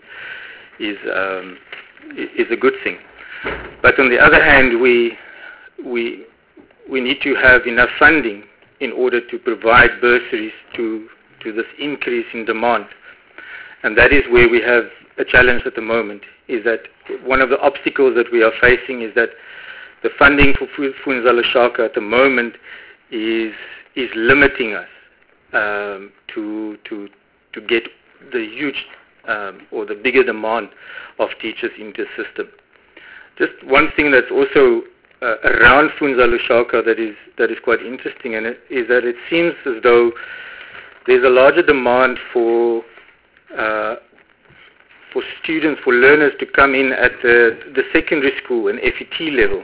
a good thing. But on the other hand, we need to have enough funding in order to provide bursaries to this increase in demand. And that is where we have a challenge at the moment, is that one of the obstacles that we are facing is that the funding for Funza Lushaka at the moment is limiting us to get the huge or the bigger demand of teachers into the system. Just one thing that's also around Funza Lushaka that is quite interesting, and is that it seems as though there's a larger demand for students, for learners to come in at the secondary school and FET level,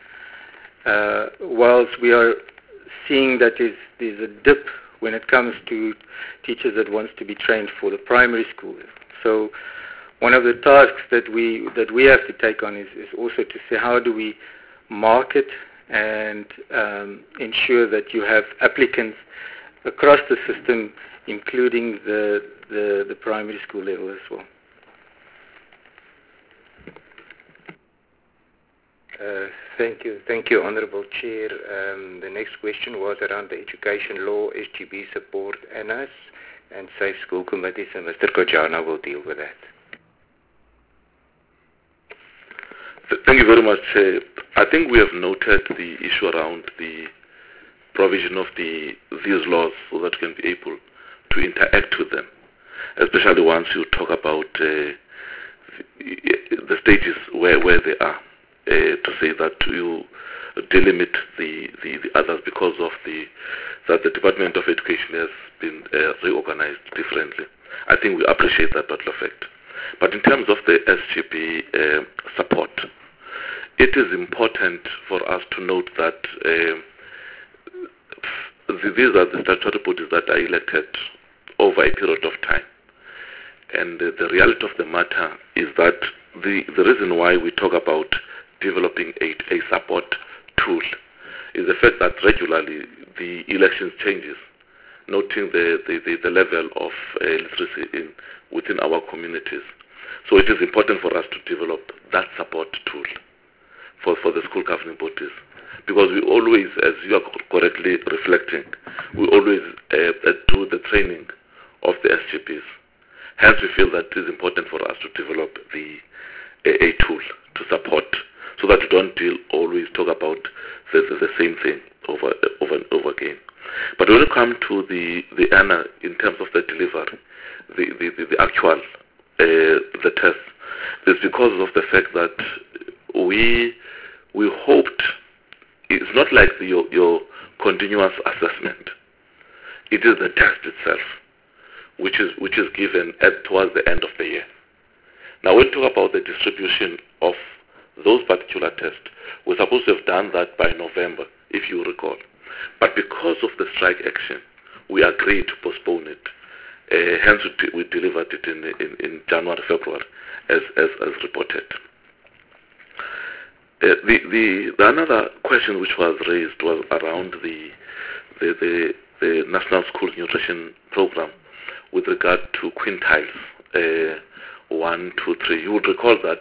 whilst we are seeing that there's a dip when it comes to teachers that wants to be trained for the primary school. So one of the tasks that we have to take on is also to say, how do we market and ensure that you have applicants across the system, including the primary school level as well. Thank you, Honourable Chair. The next question was around the education law, SGB support, ANAS, and safe school committees, and Mr. Kojana will deal with that. Thank you very much. I think we have noted the issue around the provision of these laws so that we can be able to interact with them, especially once you talk about the stages where they are, to say that you delimit the others because of that the Department of Education has been reorganized differently. I think we appreciate that battle fact. But in terms of the SGB support, it is important for us to note that these are the statutory bodies that are elected over a period of time. And the reality of the matter is that the reason why we talk about developing a support tool is the fact that regularly the election changes, noting the level of literacy within our communities. So it is important for us to develop that support tool for the school governing bodies. Because we always, as you are correctly reflecting, we always do the training of the SGPs. Hence, we feel that it is important for us to develop a tool to support, so that we don't always talk about the same thing over and over again. But when it comes to the ANA in terms of the delivery, the actual the test, it's because of the fact that we hoped. It's not like your continuous assessment. It is the test itself, which is given towards the end of the year. Now, when we talk about the distribution of those particular tests, we're supposed to have done that by November, if you recall. But because of the strike action, we agreed to postpone it. Hence, we delivered it in January, February, as reported. The another question which was raised was around the National School Nutrition Program with regard to quintiles 1, 2, 3. You would recall that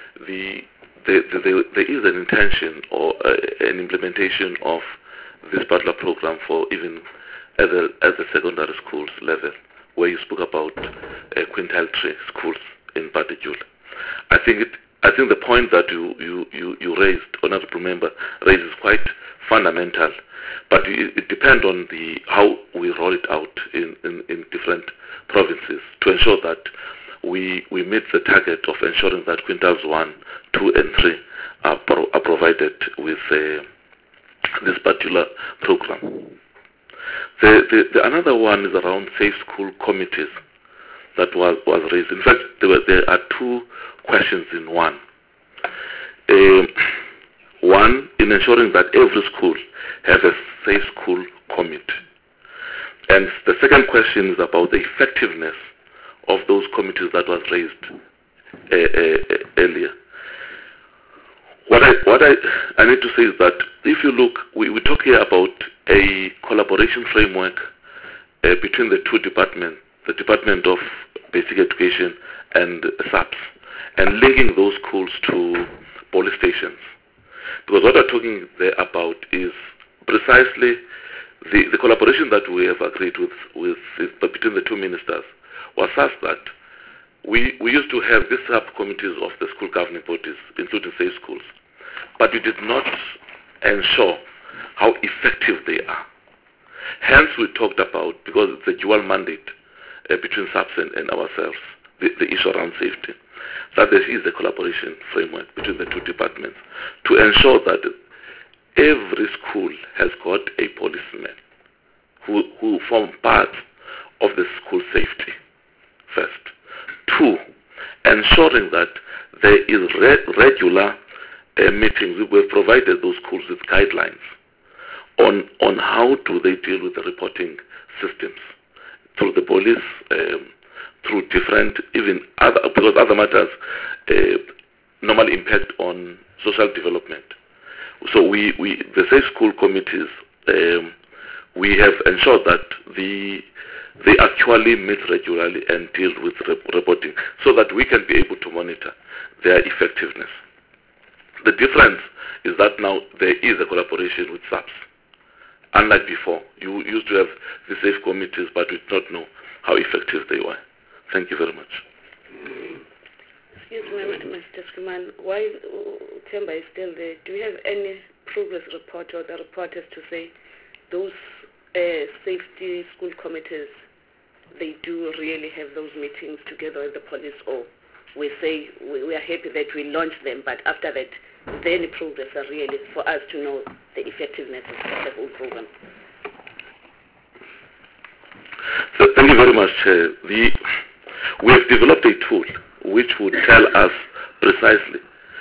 there is an intention or an implementation of this particular program for even at the secondary schools level, where you spoke about quintile 3 schools in particular. I think the point that you raised, honourable member, raises quite fundamental, but it depends on how we roll it out in different provinces to ensure that we meet the target of ensuring that quintiles 1, 2, and 3 are provided with this particular program. The another one is around safe school committees that was raised. In fact, there are two questions in one. One, in ensuring that every school has a safe school committee. And the second question is about the effectiveness of those committees that was raised earlier. What I need to say is that if you look, we talk here about a collaboration framework between the two departments, the Department of Basic Education and SAPS, and linking those schools to police stations. Because what we're talking there about is precisely the collaboration that we have agreed with between the two ministers was such that we used to have these subcommittees of the school governing bodies, including safe schools, but we did not ensure how effective they are. Hence, we talked about, because it's a dual mandate between SAPS and ourselves, the issue around safety, that there is a collaboration framework between the two departments to ensure that every school has got a policeman who form part of the school safety, first. Two, ensuring that there is regular meetings. We've provided those schools with guidelines on how do they deal with the reporting systems through the police, through different, even other, because other matters normally impact on social development. So the safe school committees, we have ensured that they actually meet regularly and deal with reporting so that we can be able to monitor their effectiveness. The difference is that now there is a collaboration with SAPS. Unlike before, you used to have the safe committees, but we did not know how effective they were. Thank you very much. Excuse me, Mr. Freeman, while Themba is still there, do you have any progress report or the reporters to say those safety school committees, they do really have those meetings together with the police, or we say we are happy that we launched them, but after that, is there any progress really for us to know the effectiveness of the whole program? So thank you very much. We have developed a tool which would tell us precisely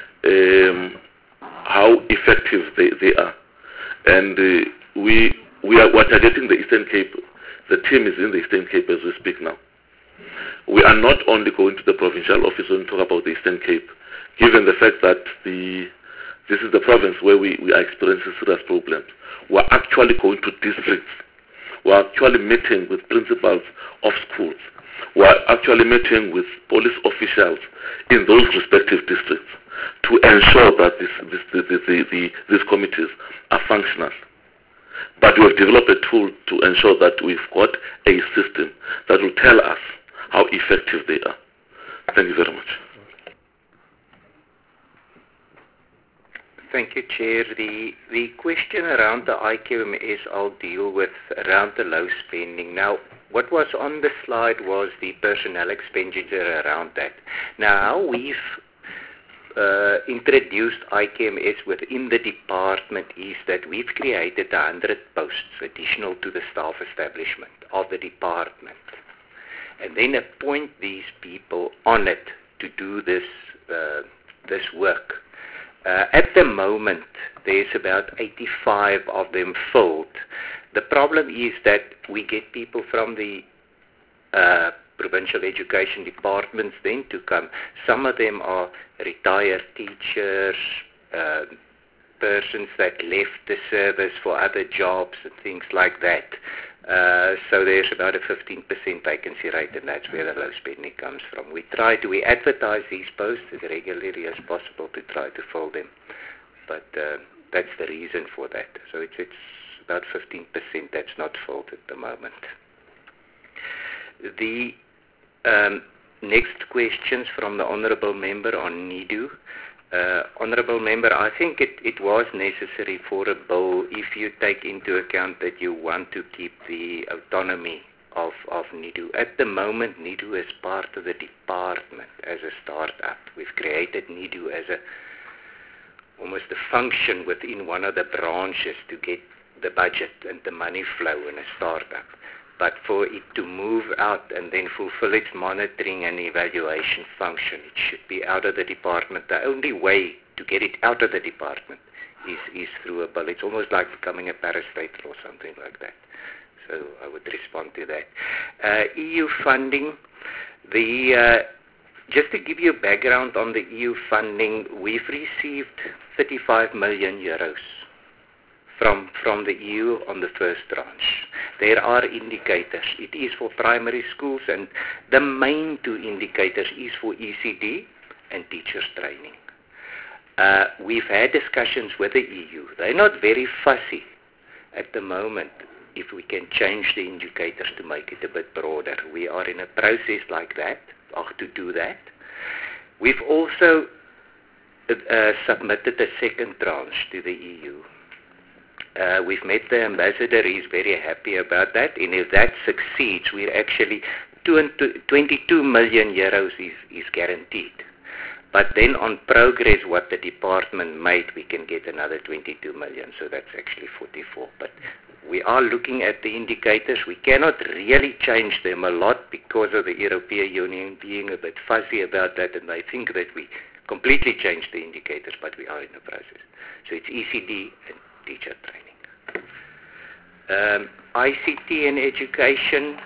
how effective they are. And we are targeting the Eastern Cape. The team is in the Eastern Cape as we speak now. We are not only going to the provincial office and talk about the Eastern Cape, given the fact that this is the province where we are experiencing serious problems. We are actually going to districts. We are actually meeting with principals of schools. We are actually meeting with police officials in those respective districts to ensure that these committees are functional. But we have developed a tool to ensure that we've got a system that will tell us how effective they are. Thank you very much. Thank you, Chair. The question around the IQMS I'll deal with around the low spending. Now, what was on the slide was the personnel expenditure around that. Now, we've introduced IQMS within the department is that we've created 100 posts additional to the staff establishment of the department, and then appoint these people on it to do this work. At the moment, there's about 85 of them filled. The problem is that we get people from the provincial education departments then to come. Some of them are retired teachers, persons that left the service for other jobs and things like that. So there's about a 15% vacancy rate, and that's where the low spending comes from. We advertise these posts as regularly as possible to try to fill them, but that's the reason for that. So it's about 15% that's not filled at the moment. The next questions from the Honourable Member on NIDU. Honourable Member, I think it was necessary for a bill if you take into account that you want to keep the autonomy of NIDU. At the moment, NIDU is part of the department as a start-up. We've created NIDU as almost a function within one of the branches to get the budget and the money flow in a start-up. But for it to move out and then fulfill its monitoring and evaluation function, it should be out of the department. The only way to get it out of the department is through a bill. It's almost like becoming a parastatal or something like that. So I would respond to that. EU funding, just to give you a background on the EU funding, we've received 35 million euros from the EU on the first tranche. There are indicators. It is for primary schools, and the main two indicators is for ECD and teachers training. We've had discussions with the EU. They're not very fussy at the moment if we can change the indicators to make it a bit broader. We are in a process like that, to do that. We've also submitted a second tranche to the EU. We've met the ambassador. He's very happy about that. And if that succeeds, we're actually 22 million euros is guaranteed. But then on progress, what the department made, we can get another 22 million. So that's actually 44. But we are looking at the indicators. We cannot really change them a lot because of the European Union being a bit fuzzy about that. And I think that we completely changed the indicators, but we are in the process. So it's ECD and teacher training. ICT and education.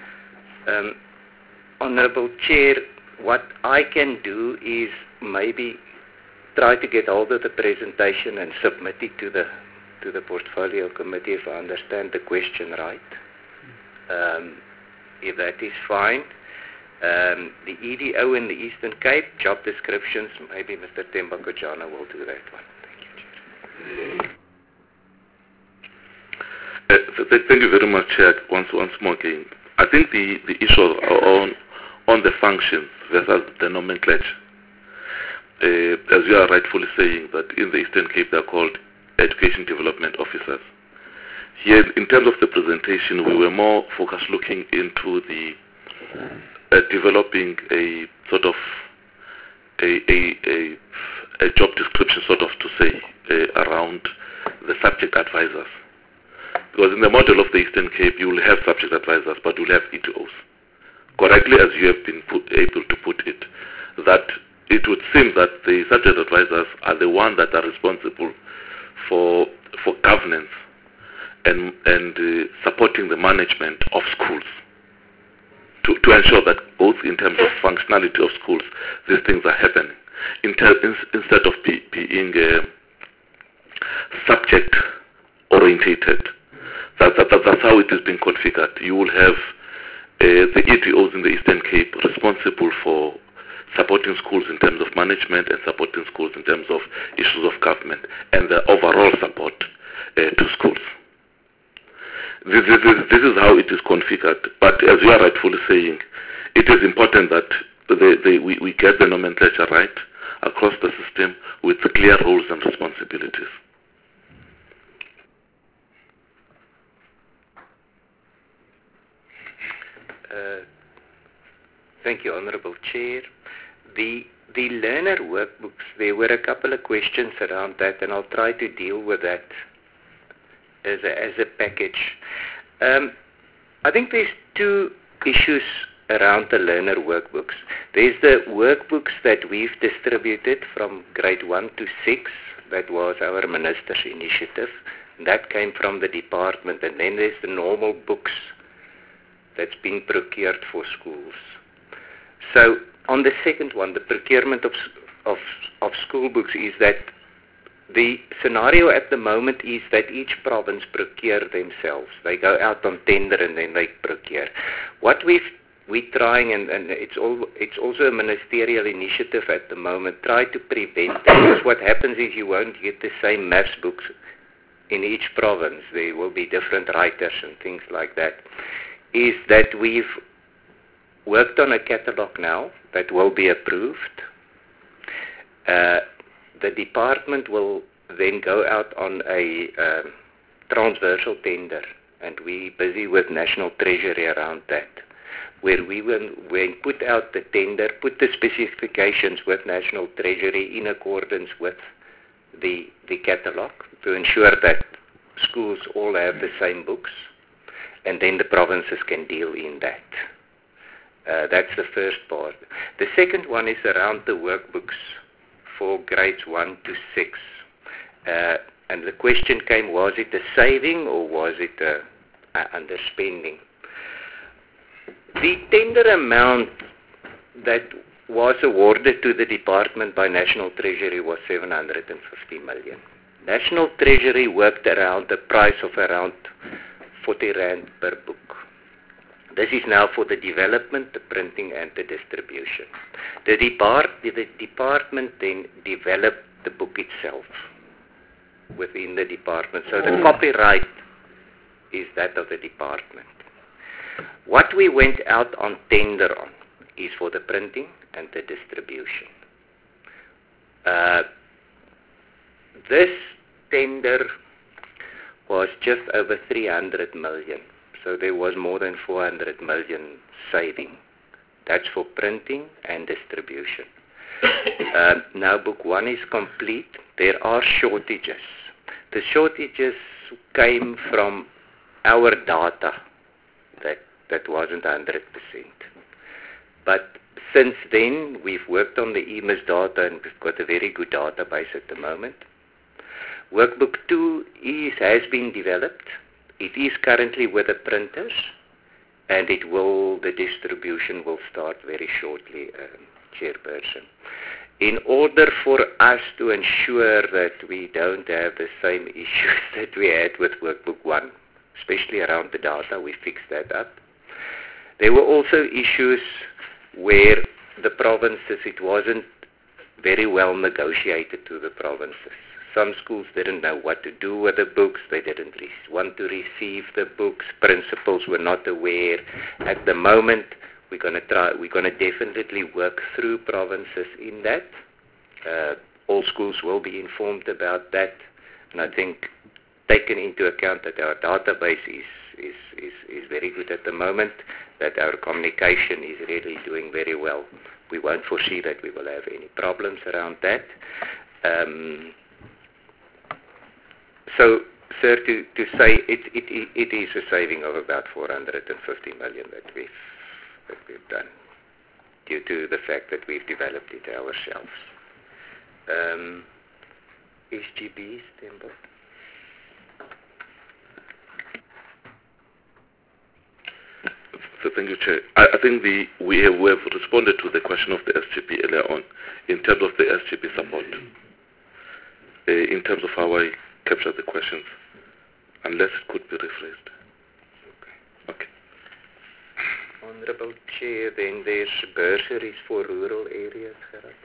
Honourable Chair, what I can do is maybe try to get hold of the presentation and submit it to the portfolio committee if I understand the question right. If that is fine. The EDO in the Eastern Cape, job descriptions, maybe Mr. Tembakojana will do that one. Thank you. Thank you very much, Chair. Once more again. I think the issue on the functions versus the nomenclature, as you are rightfully saying, that in the Eastern Cape they are called education development officers. Here, in terms of the presentation, we were more focused looking into the developing a sort of a job description, sort of to say, around the subject advisors. Because in the model of the Eastern Cape, you will have subject advisors, but you will have ETOs. Correctly, as you have been able to put it, that it would seem that the subject advisors are the ones that are responsible for governance and supporting the management of schools to ensure that both in terms of functionality of schools, these things are happening. Instead of being subject orientated. That's how it is being configured. You will have the ETOs in the Eastern Cape responsible for supporting schools in terms of management and supporting schools in terms of issues of government and the overall support to schools. This is how it is configured. But as you are rightfully saying, it is important that we get the nomenclature right across the system with clear roles and responsibilities. Thank you, Honourable Chair. The learner workbooks, there were a couple of questions around that, and I'll try to deal with that as a package. I think there's two issues around the learner workbooks. There's the workbooks that we've distributed from grade 1 to 6. That was our minister's initiative. That came from the department. And then there's the normal books that's been procured for schools. So on the second one, the procurement of school books, is that the scenario at the moment is that each province procure themselves. They go out on tender and then they procure. What we're trying, and it's also a ministerial initiative at the moment, try to prevent that. Because what happens is you won't get the same maths books in each province. There will be different writers and things like that. Is that we've worked on a catalogue now that will be approved. The department will then go out on a transversal tender, and we're busy with National Treasury around that, where we will put out the tender, put the specifications with National Treasury in accordance with the catalogue to ensure that schools all have the same books, and then the provinces can deal in that. That's the first part. The second one is around the workbooks for grades 1 to 6. And the question came, was it a saving or was it a underspending? The tender amount that was awarded to the department by National Treasury was 750 million. National Treasury worked around the price of around 40 rand per book. This is now for the development, the printing and the distribution. The department then developed the book itself within the department. So the copyright is that of the department. What we went out on tender on is for the printing and the distribution. This tender was just over 300 million. So there was more than 400 million saving. That's for printing and distribution. Now book 1 is complete. There are shortages. The shortages came from our data that wasn't 100%. But since then, we've worked on the EMIS data and we've got a very good database at the moment. Workbook 2 has been developed. It is currently with the printers, and the distribution will start very shortly, Chairperson. In order for us to ensure that we don't have the same issues that we had with Workbook 1, especially around the data, we fixed that up. There were also issues where the provinces, it wasn't very well negotiated to the provinces. Some schools didn't know what to do with the books. They didn't want to receive the books. Principals were not aware. At the moment, we're going to definitely work through provinces in that. All schools will be informed about that. And I think taken into account that our database is very good at the moment, that our communication is really doing very well. We won't foresee that we will have any problems around that. So, sir, to say it is a saving of about 450 million that we've done due to the fact that we've developed it ourselves. SGB, Tembo. So thank you, Chair. I think we have responded to the question of the SGB earlier on in terms of the SGB support. In terms of how I capture the questions, unless it could be rephrased. Okay. Honorable Chair, then there's bursaries for rural areas, Gerard.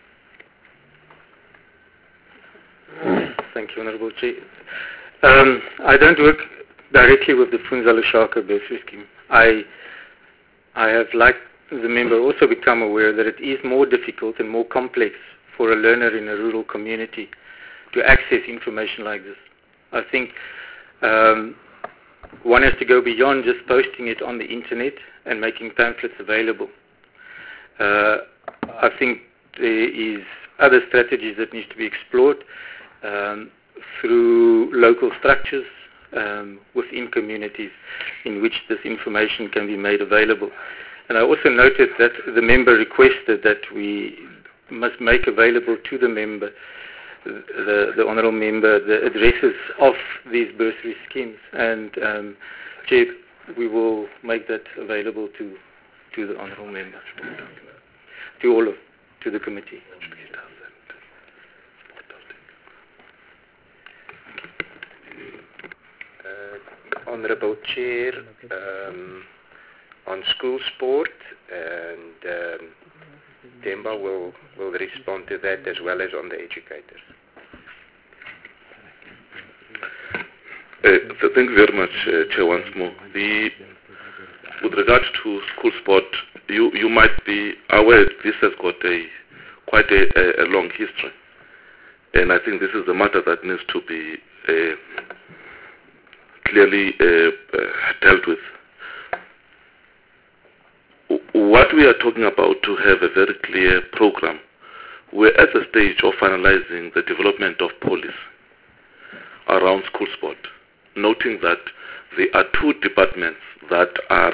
Thank you, Honorable Chair. I don't work directly with the Funza Lushaka bursary scheme. I have, like the member, also become aware that it is more difficult and more complex for a learner in a rural community to access information like this. I think one has to go beyond just posting it on the internet and making pamphlets available. I think there is other strategies that need to be explored through local structures within communities in which this information can be made available. And I also noted that the member requested that we must make available to the member, the honourable member, the addresses of these bursary schemes. And Chair, we will make that available to the honourable member, to the committee. Honourable Chair, on school sport, and Demba will respond to that as well as on the educators. Thank you very much, Chair, once more. With regard to school sport, you might be aware this has got quite a long history, and I think this is a matter that needs to be clearly dealt with. What we are talking about, to have a very clear program, we're at the stage of finalizing the development of policy around school sport, noting that there are two departments that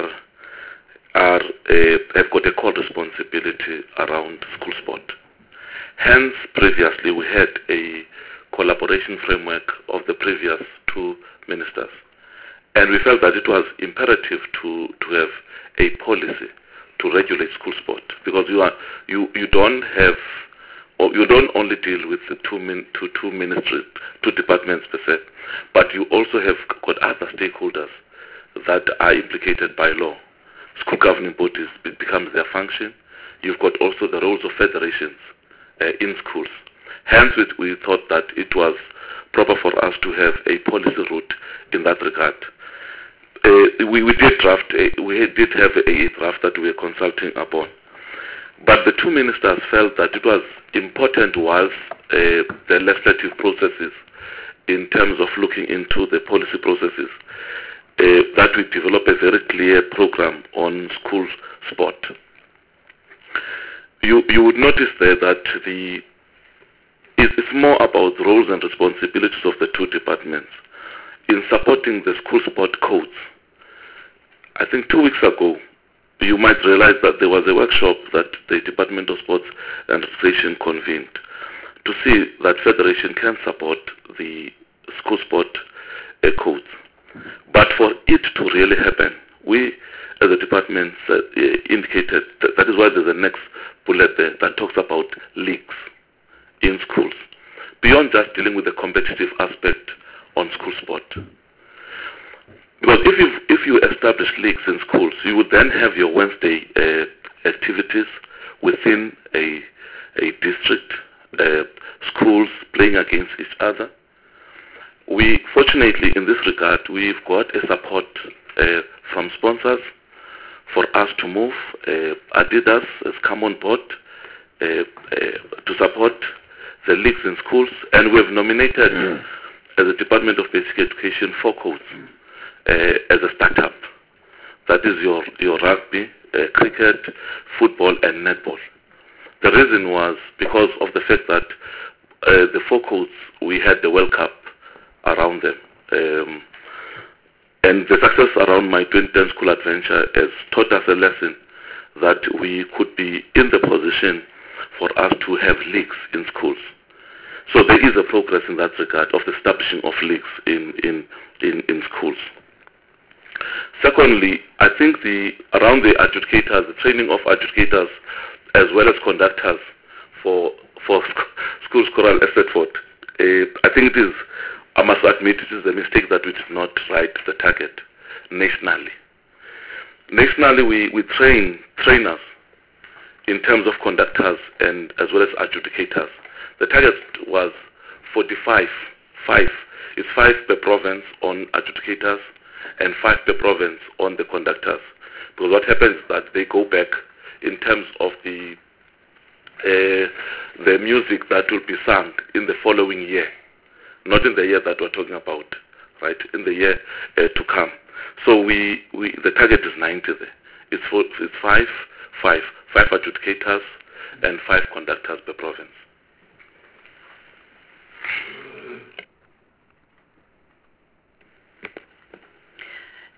have got a core responsibility around school sport. Hence, previously we had a collaboration framework of the previous two ministers, and we felt that it was imperative to have a policy to regulate school sport, because you don't have, or you don't only deal with the two ministries, two departments per se, but you also have got other stakeholders that are implicated by law. School governing bodies, it becomes their function. You've got also the roles of federations in schools. Hence, we thought that it was proper for us to have a policy route in that regard. We did have a draft that we were consulting upon, but the two ministers felt that it was important, whilst the legislative processes, in terms of looking into the policy processes, that we develop a very clear program on school sport. You would notice there that it's more about the roles and responsibilities of the two departments in supporting the school sport codes. I think 2 weeks ago, you might realize that there was a workshop that the Department of Sports and Recreation convened to see that Federation can support the school sport codes. But for it to really happen, we as a department indicated that is why there's a next bullet there that talks about leagues in schools, beyond just dealing with the competitive aspect on school sport. Because if you establish leagues in schools, you would then have your Wednesday activities within a district, schools playing against each other. We, fortunately, in this regard, we've got a support from sponsors for us to move. Adidas has come on board to support the leagues in schools, and we've nominated as a Department of Basic Education 4 codes as a startup. That is your rugby, cricket, football, and netball. The reason was because of the fact that the 4 codes, we had the World Cup around them. And the success around my 2010 school adventure has taught us a lesson that we could be in the position for us to have leagues in schools. So there is a progress in that regard of the establishing of leagues in schools. Secondly, I think around the adjudicators, the training of adjudicators as well as conductors for schools choral effort, I think it is, I must admit, it is a mistake that we did not write the target nationally. Nationally, we train trainers in terms of conductors and as well as adjudicators. The target was 45, 5. It's 5 per province on adjudicators and 5 per province on the conductors. Because what happens is that they go back in terms of the music that will be sung in the following year, not in the year that we're talking about, right? In the year to come. So the target is 90 there. It's 5 adjudicators and 5 conductors per province.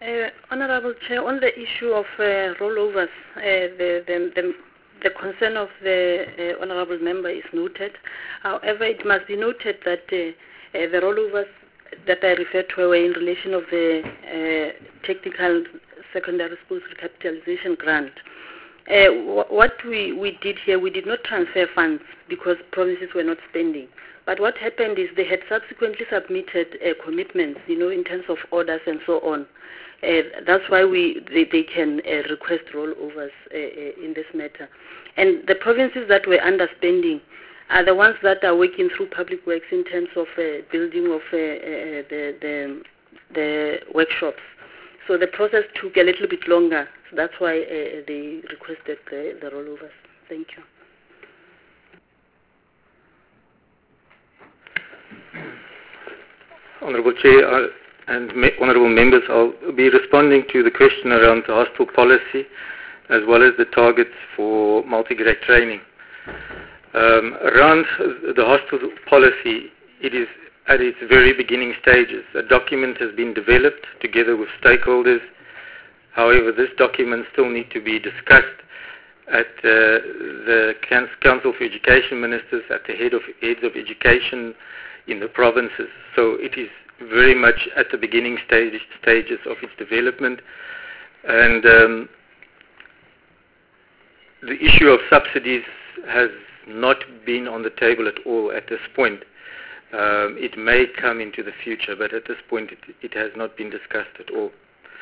Honourable Chair, on the issue of rollovers, the concern of the Honourable Member is noted. However, it must be noted that the rollovers that I referred to were in relation of the technical secondary schools recapitalization grant. What we did here, we did not transfer funds because provinces were not spending. But what happened is they had subsequently submitted commitments, in terms of orders and so on. That's why they can request rollovers in this matter. And the provinces that were underspending are the ones that are working through public works in terms of building of the workshops. So the process took a little bit longer. So that's why they requested the rollovers. Thank you. Honourable Chair and Honourable Members, I'll be responding to the question around the hostel policy as well as the targets for multi-grade training. Around the hostel policy, it is at its very beginning stages. A document has been developed together with stakeholders. However, this document still needs to be discussed at the Council for Education Ministers, at the heads of education in the provinces. So it is very much at the beginning stages of its development. And the issue of subsidies has not been on the table at all at this point. It may come into the future, but at this point it has not been discussed at all.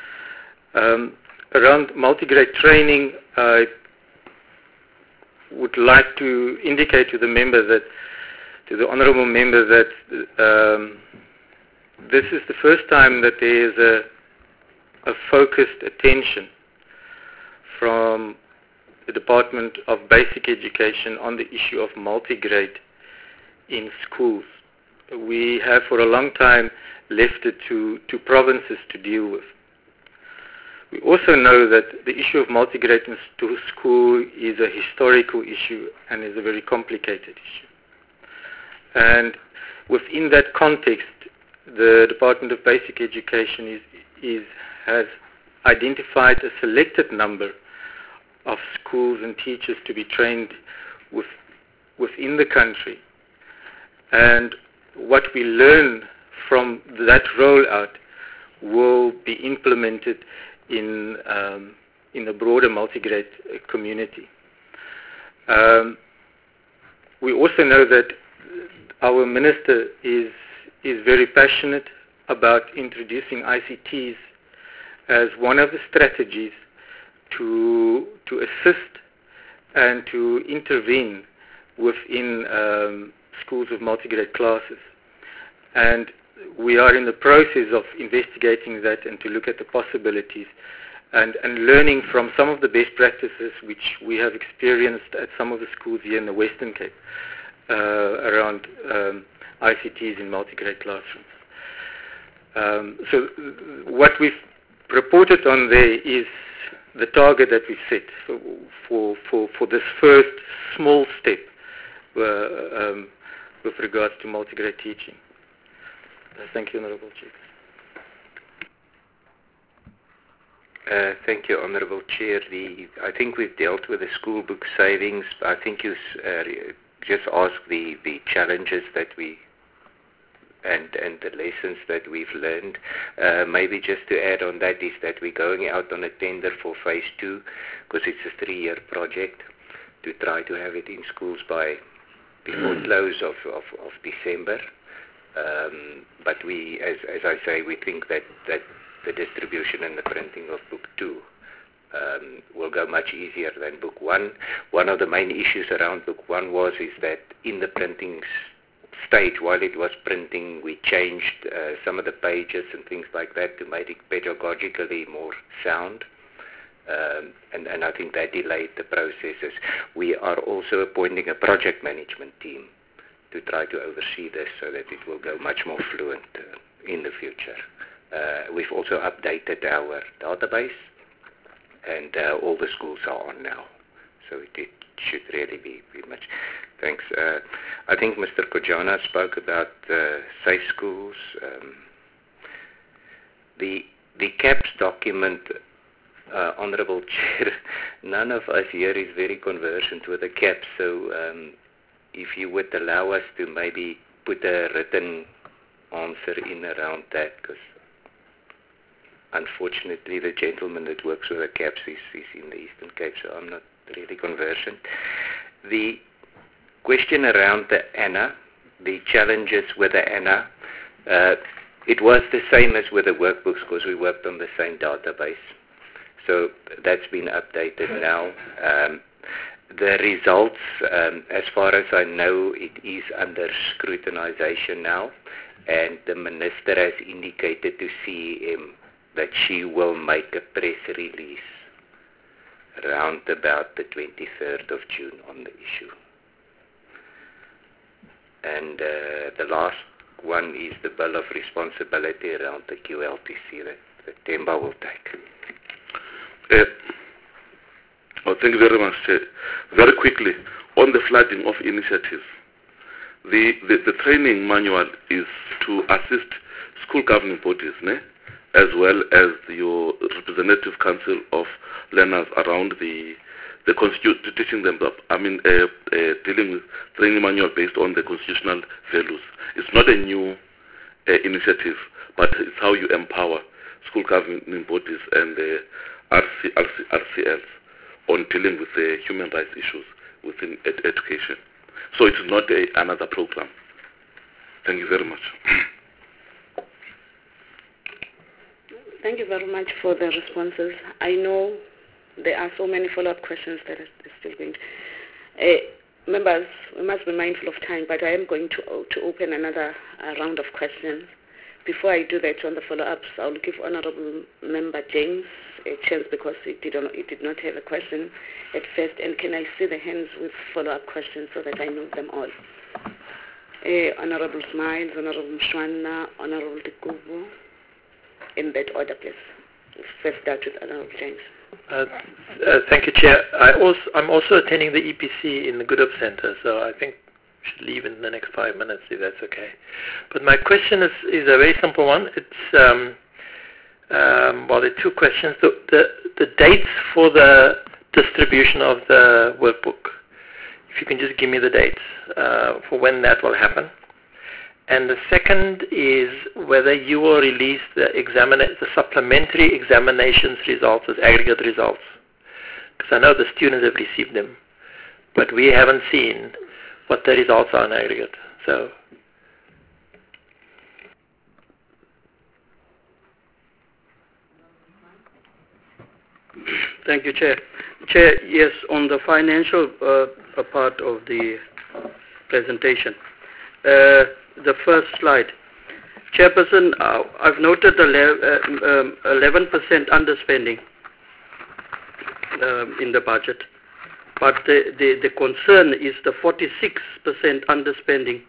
Around multi-grade training, I would like to indicate to the member that, to the honourable member, that this is the first time that there is a focused attention from the Department of Basic Education on the issue of multi-grade in schools. We have for a long time left it to provinces to deal with. We also know that the issue of multi-grade in school is a historical issue and is a very complicated issue. And within that context, the Department of Basic Education has identified a selected number of schools and teachers to be trained within the country. And what we learn from that rollout will be implemented in the broader multi-grade community. We also know that our minister is very passionate about introducing ICTs as one of the strategies to assist and to intervene within schools of multi-grade classes. And we are in the process of investigating that and to look at the possibilities and learning from some of the best practices which we have experienced at some of the schools here in the Western Cape around ICTs in multi-grade classrooms. So what we've reported on there is the target that we set for this first small step with regards to multi-grade teaching. Thank you, Honourable Chair. Thank you, Honourable Chair. I think we've dealt with the school book savings. I think you just asked the challenges that we and the lessons that we've learned. Maybe just to add on that is that we're going out on a tender for phase 2 because it's a 3-year project to try to have it in schools before close of December. But we, as I say, we think that the distribution and the printing of book 2 will go much easier than book 1. One of the main issues around book 1 is that in the printing stage, while it was printing, we changed some of the pages and things like that to make it pedagogically more sound. And I think that delayed the processes. We are also appointing a project management team to try to oversee this so that it will go much more fluent in the future. We've also updated our database, and all the schools are on now. So it should really be much. Thanks. I think Mr. Kojana spoke about safe schools. The the CAPS document, Honourable Chair, none of us here is very conversant with the CAPS, so if you would allow us to maybe put a written answer in around that, because unfortunately the gentleman that works with the CAPS is in the Eastern Cape, so I'm not really conversant. The question around the ANA, the challenges with the ANA, it was the same as with the workbooks because we worked on the same database. So that's been updated now. The results, as far as I know, it is under scrutinization now, and the Minister has indicated to CEM that she will make a press release around about the 23rd of June on the issue. And the last one is the bill of responsibility around the QLTC that Themba will take. Thank you very much, Chair. Very quickly, on the flooding of initiatives, the training manual is to assist school governing bodies, as well as your representative council of learners around the teaching them, dealing with training manual based on the constitutional values. It's not a new initiative, but it's how you empower school governing bodies and the RCLs on dealing with the human rights issues within education. So it's not another program. Thank you very much. Thank you very much for the responses. I know there are so many follow-up questions that are still going to... members, we must be mindful of time, but I am going to open another round of questions. Before I do that on the follow-ups, I'll give Honourable Member James a chance because he did not have a question at first. And can I see the hands with follow-up questions so that I know them all? Honourable Smiles, Honourable Mshwana, Honourable Dikubu, in that order, please. First start with Honourable James. Thank you, Chair. I'm also attending the EPC in the Good Hope Centre, so I think we should leave in the next 5 minutes, if that's okay. But my question is a very simple one. It's well, there are two questions. The dates for the distribution of the workbook. If you can just give me the dates for when that will happen. And the second is whether you will release the supplementary examinations results as aggregate results. Because I know the students have received them, but we haven't seen what the results are in aggregate. So. Thank you, Chair. Chair, yes, on the financial part of the presentation. The first slide. Chairperson, I've noted 11% underspending in the budget, but the concern is the 46% underspending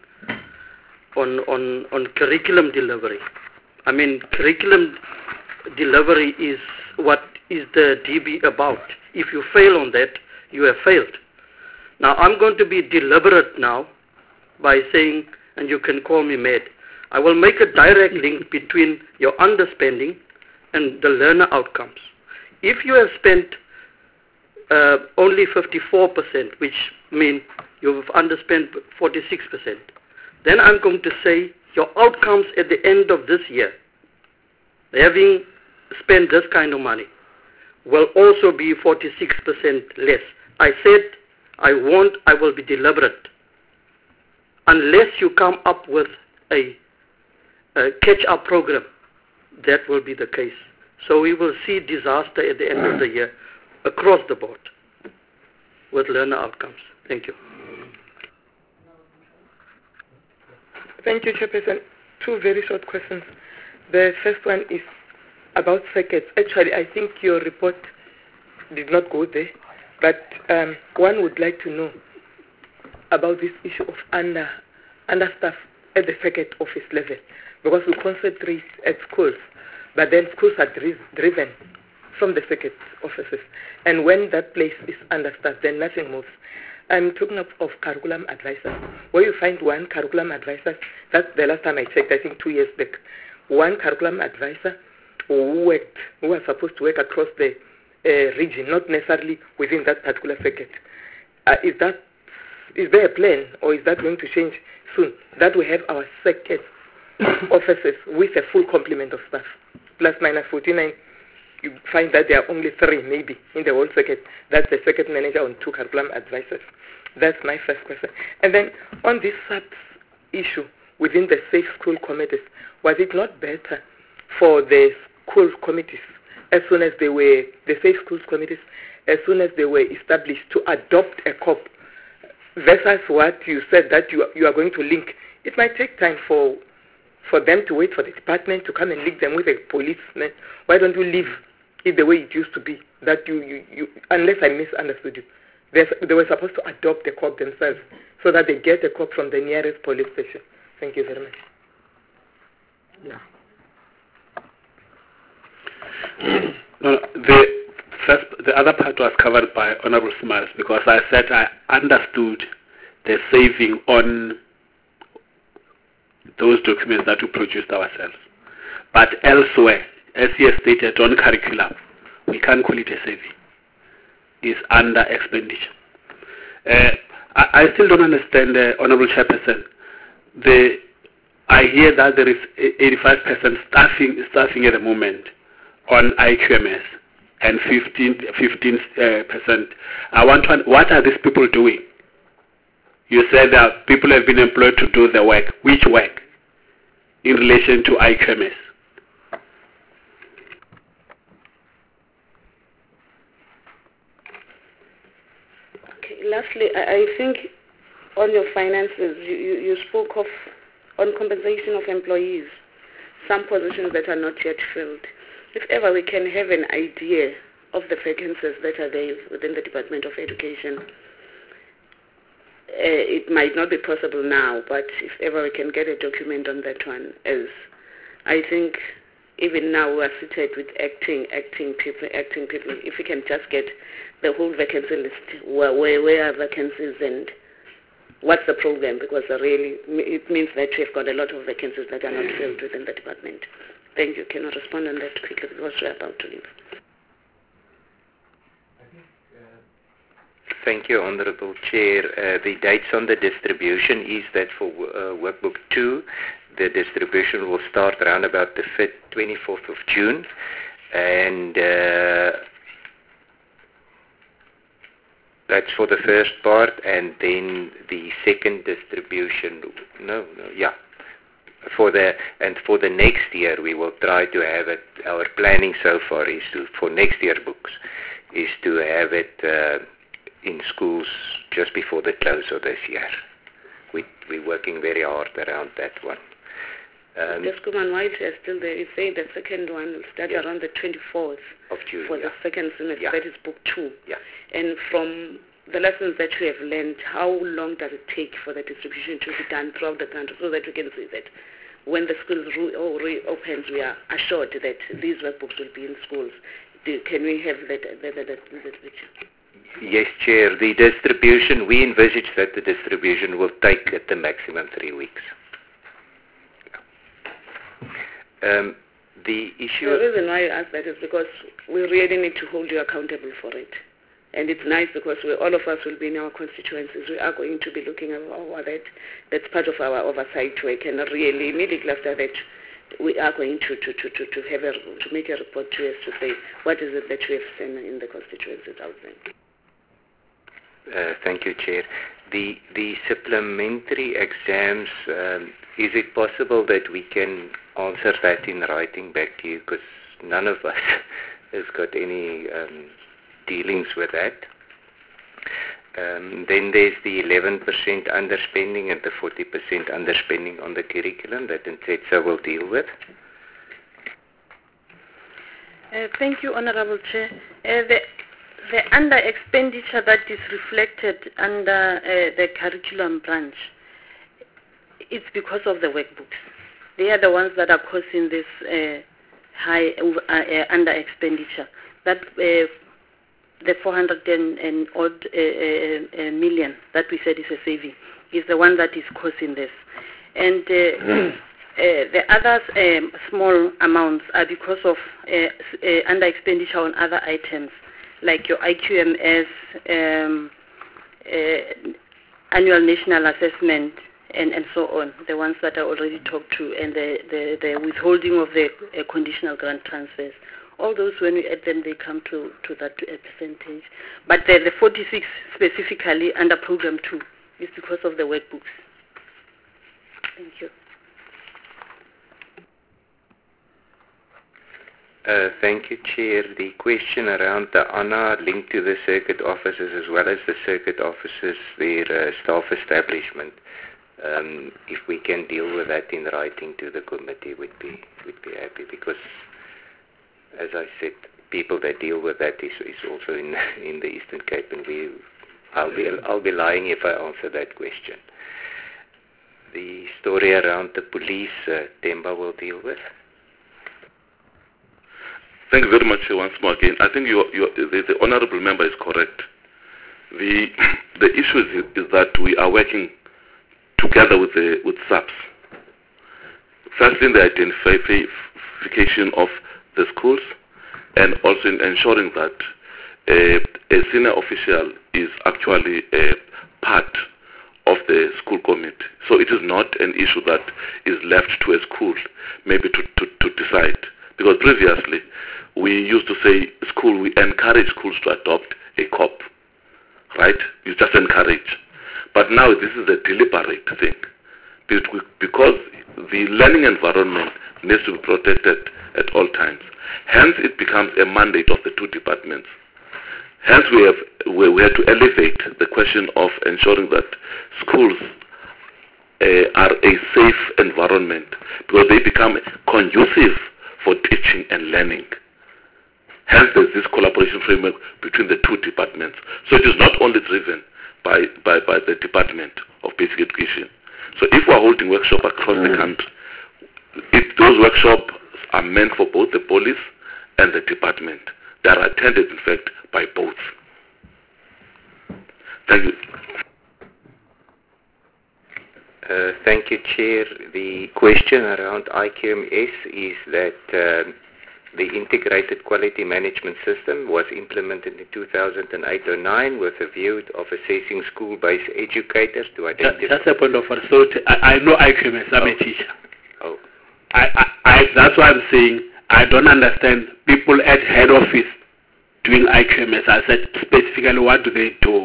on curriculum delivery. I mean, curriculum delivery is what is the DB about. If you fail on that, you have failed. Now, I'm going to be deliberate now by saying, and you can call me mad, I will make a direct link between your underspending and the learner outcomes. If you have spent only 54%, which means you have underspent 46%, then I'm going to say your outcomes at the end of this year, having spent this kind of money, will also be 46% less. I said I will be deliberate. Unless you come up with a catch-up program, that will be the case. So we will see disaster at the end of the year across the board with learner outcomes. Thank you. Thank you, Chairperson. Two very short questions. The first one is about circuits. Actually, I think your report did not go there, but one would like to know about this issue of understaff at the circuit office level, because we concentrate at schools, but then schools are driven from the circuit offices, and when that place is understaffed, then nothing moves. I'm talking of curriculum advisors, where you find one curriculum advisor. That's the last time I checked, I think 2 years back. One curriculum advisor who are supposed to work across the region, not necessarily within that particular circuit. Is there a plan, or is that going to change soon, that we have our circuit officers with a full complement of staff, plus minus 49? You find that there are only 3 maybe in the whole circuit. That's the circuit manager and 2 curriculum advisors. That's my first question. And then on this issue within the safe school committees, was it not better for the school committees, as soon as they were, the safe schools committees, as soon as they were established, to adopt a COP, versus what you said that you are going to link? It might take time for them to wait for the department to come and link them with a policeman. Why don't you leave it the way it used to be? That you unless I misunderstood you, they were supposed to adopt the COP themselves so that they get a COP from the nearest police station. Thank you very much. Yeah. No, the other part was covered by Honorable Smiles, because I said I understood the saving on those documents that we produced ourselves. But elsewhere, as he has stated, on curriculum, we can't call it a saving. It's under expenditure. I still don't understand, Honorable Chairperson. I hear that there is 85% staffing at the moment on IQMS and 15%. I want to, what are these people doing? You said that people have been employed to do the work. Which work in relation to IQMS? Okay, lastly, I think on your finances, you spoke of on compensation of employees, some positions that are not yet filled. If ever we can have an idea of the vacancies that are there within the Department of Education, it might not be possible now, but if ever we can get a document on that one, as I think even now we are seated with acting people. If we can just get the whole vacancy list, where are vacancies and what's the program, because really it means that we've got a lot of vacancies that are not filled within the department. Thank you. Can I respond on that quickly, because we're about to leave? Thank you, Honourable Chair. The dates on the distribution is that for Workbook 2, the distribution will start around about the 24th of June, and that's for the first part, and then the second distribution, for the next year we will try to have it. Our planning so far is for next year books is to have it in schools just before the close of this year. We're working very hard around that one. The Schoolman White is still there. You say the second one will start around the 24th of June for the second semester. That is Book 2. Yeah. And from the lessons that we have learned, how long does it take for the distribution to be done throughout the country, so that we can see that when the schools reopens, we are assured that these workbooks will be in schools? Can we have that picture? Yes, Chair. The distribution, we envisage that the distribution will take at the maximum 3 weeks. The issue... The reason why I ask that is because we really need to hold you accountable for it. And it's nice because all of us will be in our constituencies. We are going to be looking at that. That's part of our oversight work. And really, immediately after that, we are going to make a report to us to say what is it that we have seen in the constituencies out there. Thank you, Chair. The supplementary exams, is it possible that we can answer that in writing back to you? Because none of us has got any dealings with that. Then there's the 11% underspending and the 40% underspending on the curriculum that NCETSA will deal with. Thank you, Honourable Chair. The under expenditure that is reflected under the curriculum branch, it's because of the workbooks. They are the ones that are causing this high under expenditure. That the 400 and odd million that we said is a saving is the one that is causing this. And The other small amounts are because of under expenditure on other items, like your IQMS, annual national assessment, and so on, the ones that I already talked to, and the withholding of the conditional grant transfers. All those, when we add them, they come to that percentage. But the 46 specifically under Program 2 is because of the workbooks. Thank you. Thank you, Chair. The question around the ANA linked to the circuit officers as well as the circuit officers, their staff establishment. If we can deal with that in writing to the committee, we'd be happy, because, as I said, people that deal with that is also in the Eastern Cape, and I'll be lying if I answer that question. The story around the police, Themba will deal with. Thank you very much once more again. I think the honourable member is correct. The issue is that we are working together with SAPS. Firstly, in the identification of the schools, and also in ensuring that a senior official is actually a part of the school committee. So it is not an issue that is left to a school maybe to decide. Because previously, we used to say we encourage schools to adopt a COP, right? You just encourage. But now this is a deliberate thing. Because the learning environment needs to be protected at all times. Hence, it becomes a mandate of the two departments. Hence, we have to elevate the question of ensuring that schools are a safe environment, because they become conducive for teaching and learning. Hence, there's this collaboration framework between the two departments. So it is not only driven by the Department of Basic Education. So if we're holding workshops across the country, those workshops are meant for both the police and the department. They are attended, in fact, by both. Thank you. Thank you, Chair. The question around IQMS is that the Integrated Quality Management System was implemented in 2008-09 with a view of assessing school-based educators to identify... Just a point of assault. I know IQMS. I'm a teacher. Oh. That's why I'm saying I don't understand people at head office doing IQMS. I said specifically, what do they do?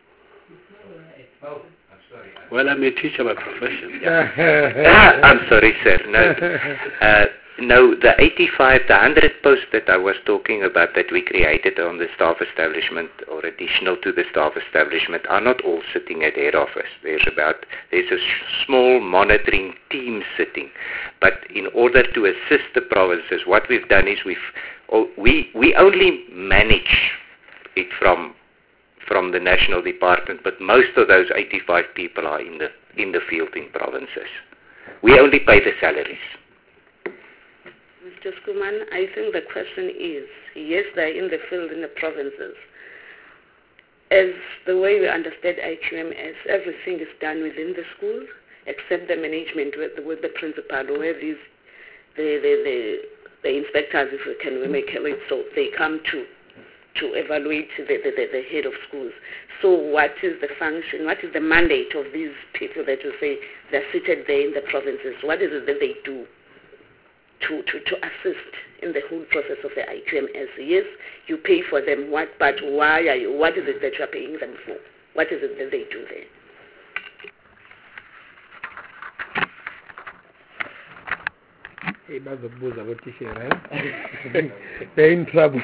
Well, I'm a teacher by profession. Yeah. I'm sorry, sir. No, the 100 posts that I was talking about that we created on the staff establishment or additional to the staff establishment are not all sitting at head office. There's a small monitoring team sitting. But in order to assist the provinces, what we've done is we only manage it from the national department, but most of those 85 people are in the field in provinces. We only pay the salaries. Mr. Skuman, I think the question is, yes, they're in the field in the provinces. As the way we understand IQMS, everything is done within the school, except the management with the principal, where the inspectors, if we can make it, so they come to evaluate the head of schools. So what is the function, what is the mandate of these people that you say they're seated there in the provinces? What is it that they do to assist in the whole process of the IQMS? Yes, you pay for them, but why are you, what is it that you're paying them for? What is it that they do there? They're in trouble.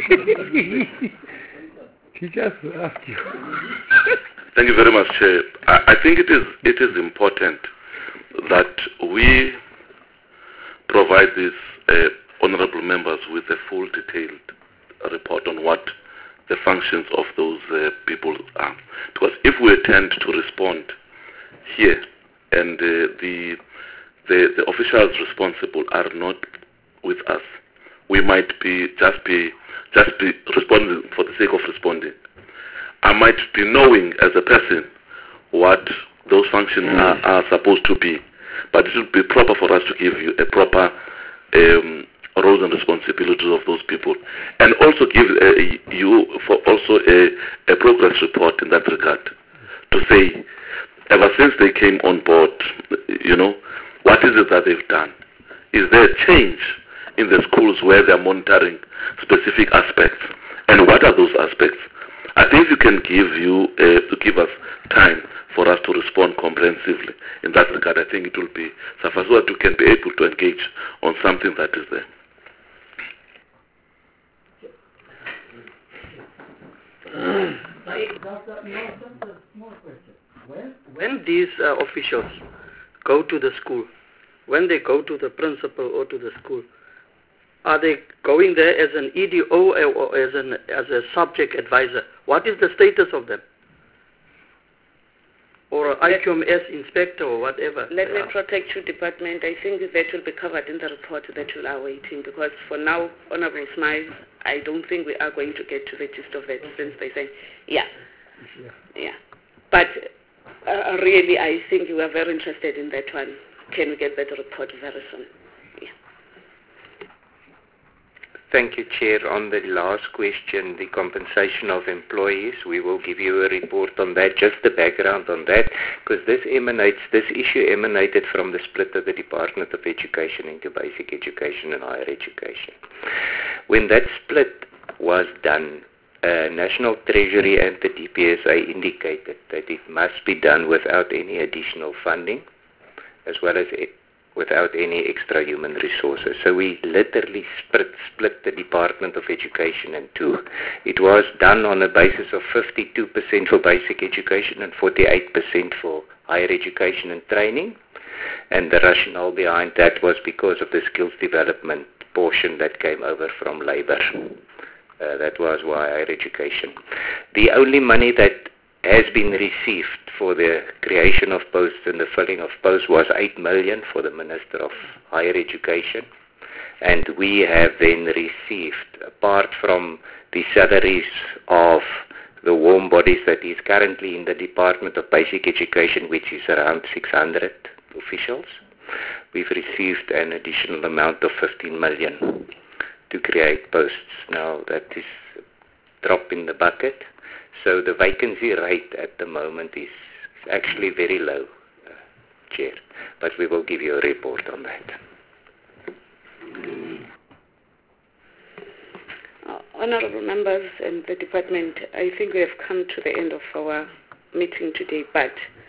Teachers will ask you. Thank you very much, Chair. I think it is important that we provide these honourable members with a full detailed report on what the functions of those people are. Because if we attempt to respond here and the officials responsible are not with us, we might just be responding for the sake of responding. I might be knowing as a person what those functions are supposed to be, but it would be proper for us to give you a proper roles and responsibilities of those people, and also give you for also a progress report in that regard, to say, ever since they came on board, what is it that they've done? Is there a change in the schools where they're monitoring specific aspects, and what are those aspects? I think you can give us time for us to respond comprehensively in that regard. I think it will be sufficient so that you can be able to engage on something that is there. When these officials go to the school, when they go to the principal or to the school, are they going there as an EDO or as a subject advisor? What is the status of them? Or an IQMS inspector or whatever? Let me protect you, department. I think that will be covered in the report that you are waiting, because for now, Honorable Smythe, I don't think we are going to get to the gist of it, since they say, yeah. But really, I think you are very interested in that one. Can we get that report very soon? Thank you, Chair. On the last question, the compensation of employees, we will give you a report on that, just the background on that, because this issue emanated from the split of the Department of Education into basic education and higher education. When that split was done, National Treasury and the DPSA indicated that it must be done without any additional funding, as well as without any extra human resources. So we literally split the Department of Education in two. It was done on a basis of 52% for basic education and 48% for higher education and training. And the rationale behind that was because of the skills development portion that came over from labor. That was why higher education. The only money that has been received for the creation of posts and the filling of posts was 8 million for the Minister of Higher Education. And we have then received, apart from the salaries of the warm bodies that is currently in the Department of Basic Education, which is around 600 officials, we've received an additional amount of 15 million to create posts. Now that is a drop in the bucket. So the vacancy rate at the moment is actually very low, Chair. But we will give you a report on that. Honourable members and the department, I think we have come to the end of our meeting today, but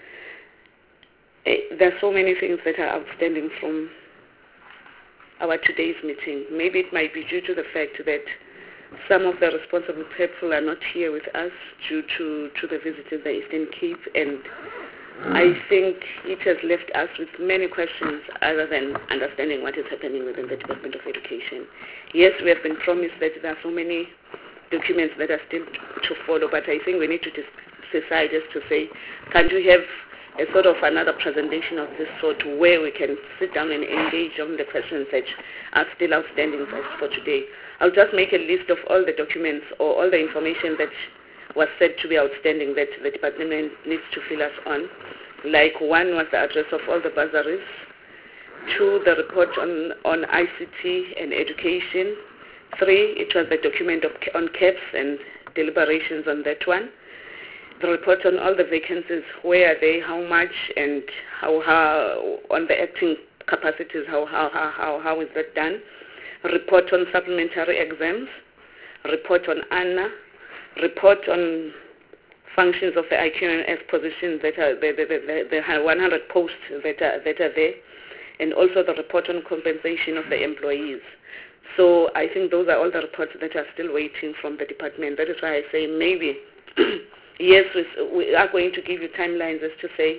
there are so many things that are outstanding from our today's meeting. Maybe it might be due to the fact that some of the responsible people are not here with us due to the visit to the Eastern Cape, and I think it has left us with many questions other than understanding what is happening within the Department of Education. Yes, we have been promised that there are so many documents that are still to follow, but I think we need to decide as to say, can we have a sort of another presentation of this sort where we can sit down and engage on the questions that are still outstanding for today. I'll just make a list of all the documents or all the information that was said to be outstanding that the department needs to fill us on. Like 1 was the address of all the bursaries, 2 the report on ICT and education, 3 it was the document on CAPS and deliberations on that one. The report on all the vacancies, where are they, how much, and how on the acting capacities, how is that done? Report on supplementary exams, report on ANNA, report on functions of the IQMS positions that are the 100 posts that are there, and also the report on compensation of the employees. So I think those are all the reports that are still waiting from the department. That is why I say maybe yes, we are going to give you timelines as to say,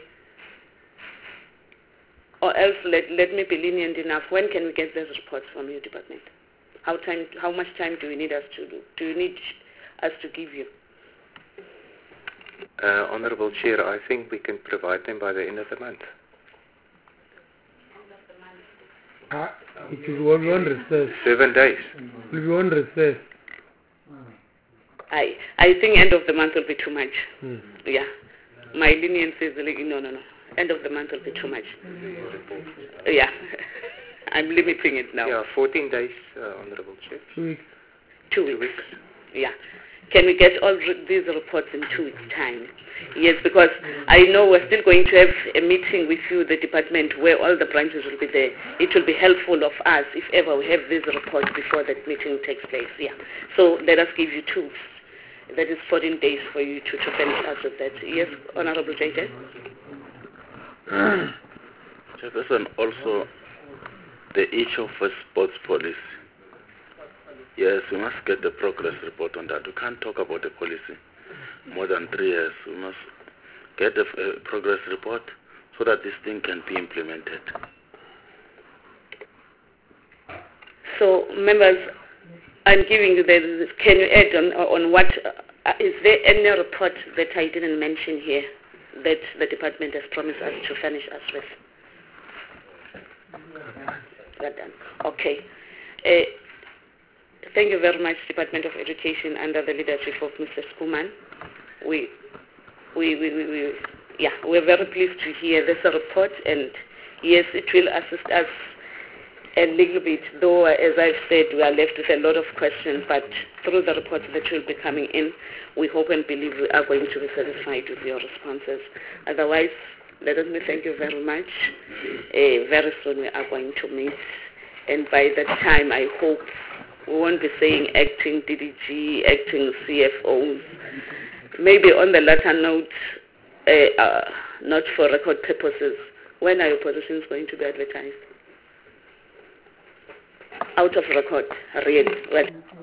or else let me be lenient enough. When can we get those reports from your department? How much time do you need us to do? Do you need us to give you? Honourable Chair, I think we can provide them by the end of the month. It will be on recess. 7 days. It will be on recess. I think end of the month will be too much. Yeah. My leniency is like, no. end of the month will be too much. Yeah, I'm limiting it now. Yeah, 14 days, Honorable Chair. 2 weeks. 2 weeks. Yeah. Can we get all these reports in 2 weeks' time? Yes, because I know we're still going to have a meeting with you, the department, where all the branches will be there. It will be helpful of us if ever we have these reports before that meeting takes place. Yeah. So let us give you 2 weeks. That is 14 days for you to finish us with that. Yes, Honorable JJ? Chairperson, also the issue of a sports policy. Yes, we must get the progress report on that. We can't talk about the policy more than 3 years. We must get a progress report so that this thing can be implemented. So, members, I'm giving you the, can you add on what, is there any report that I didn't mention here that the department has promised us to furnish us with? Well done. Okay. Thank you very much, Department of Education, under the leadership of Mr. Skuman. We're very pleased to hear this report, and yes, it will assist us a little bit, though, as I've said, we are left with a lot of questions, but through the reports that will be coming in, we hope and believe we are going to be satisfied with your responses. Otherwise, let me thank you very much. Very soon we are going to meet, and by that time, I hope we won't be saying acting DDG, acting CFOs. Maybe on the latter note, not for record purposes, when are your positions going to be advertised? Out of record, really. Well,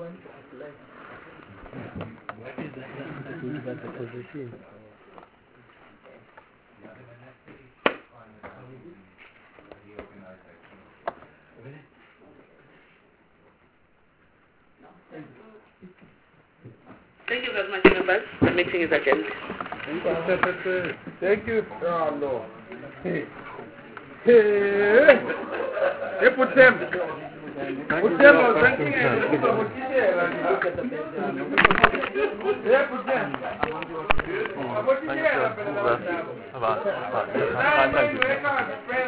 thank you very much, members. The meeting is adjourned. Thank you. Oh, no. Hey, put them. Put them on thanking and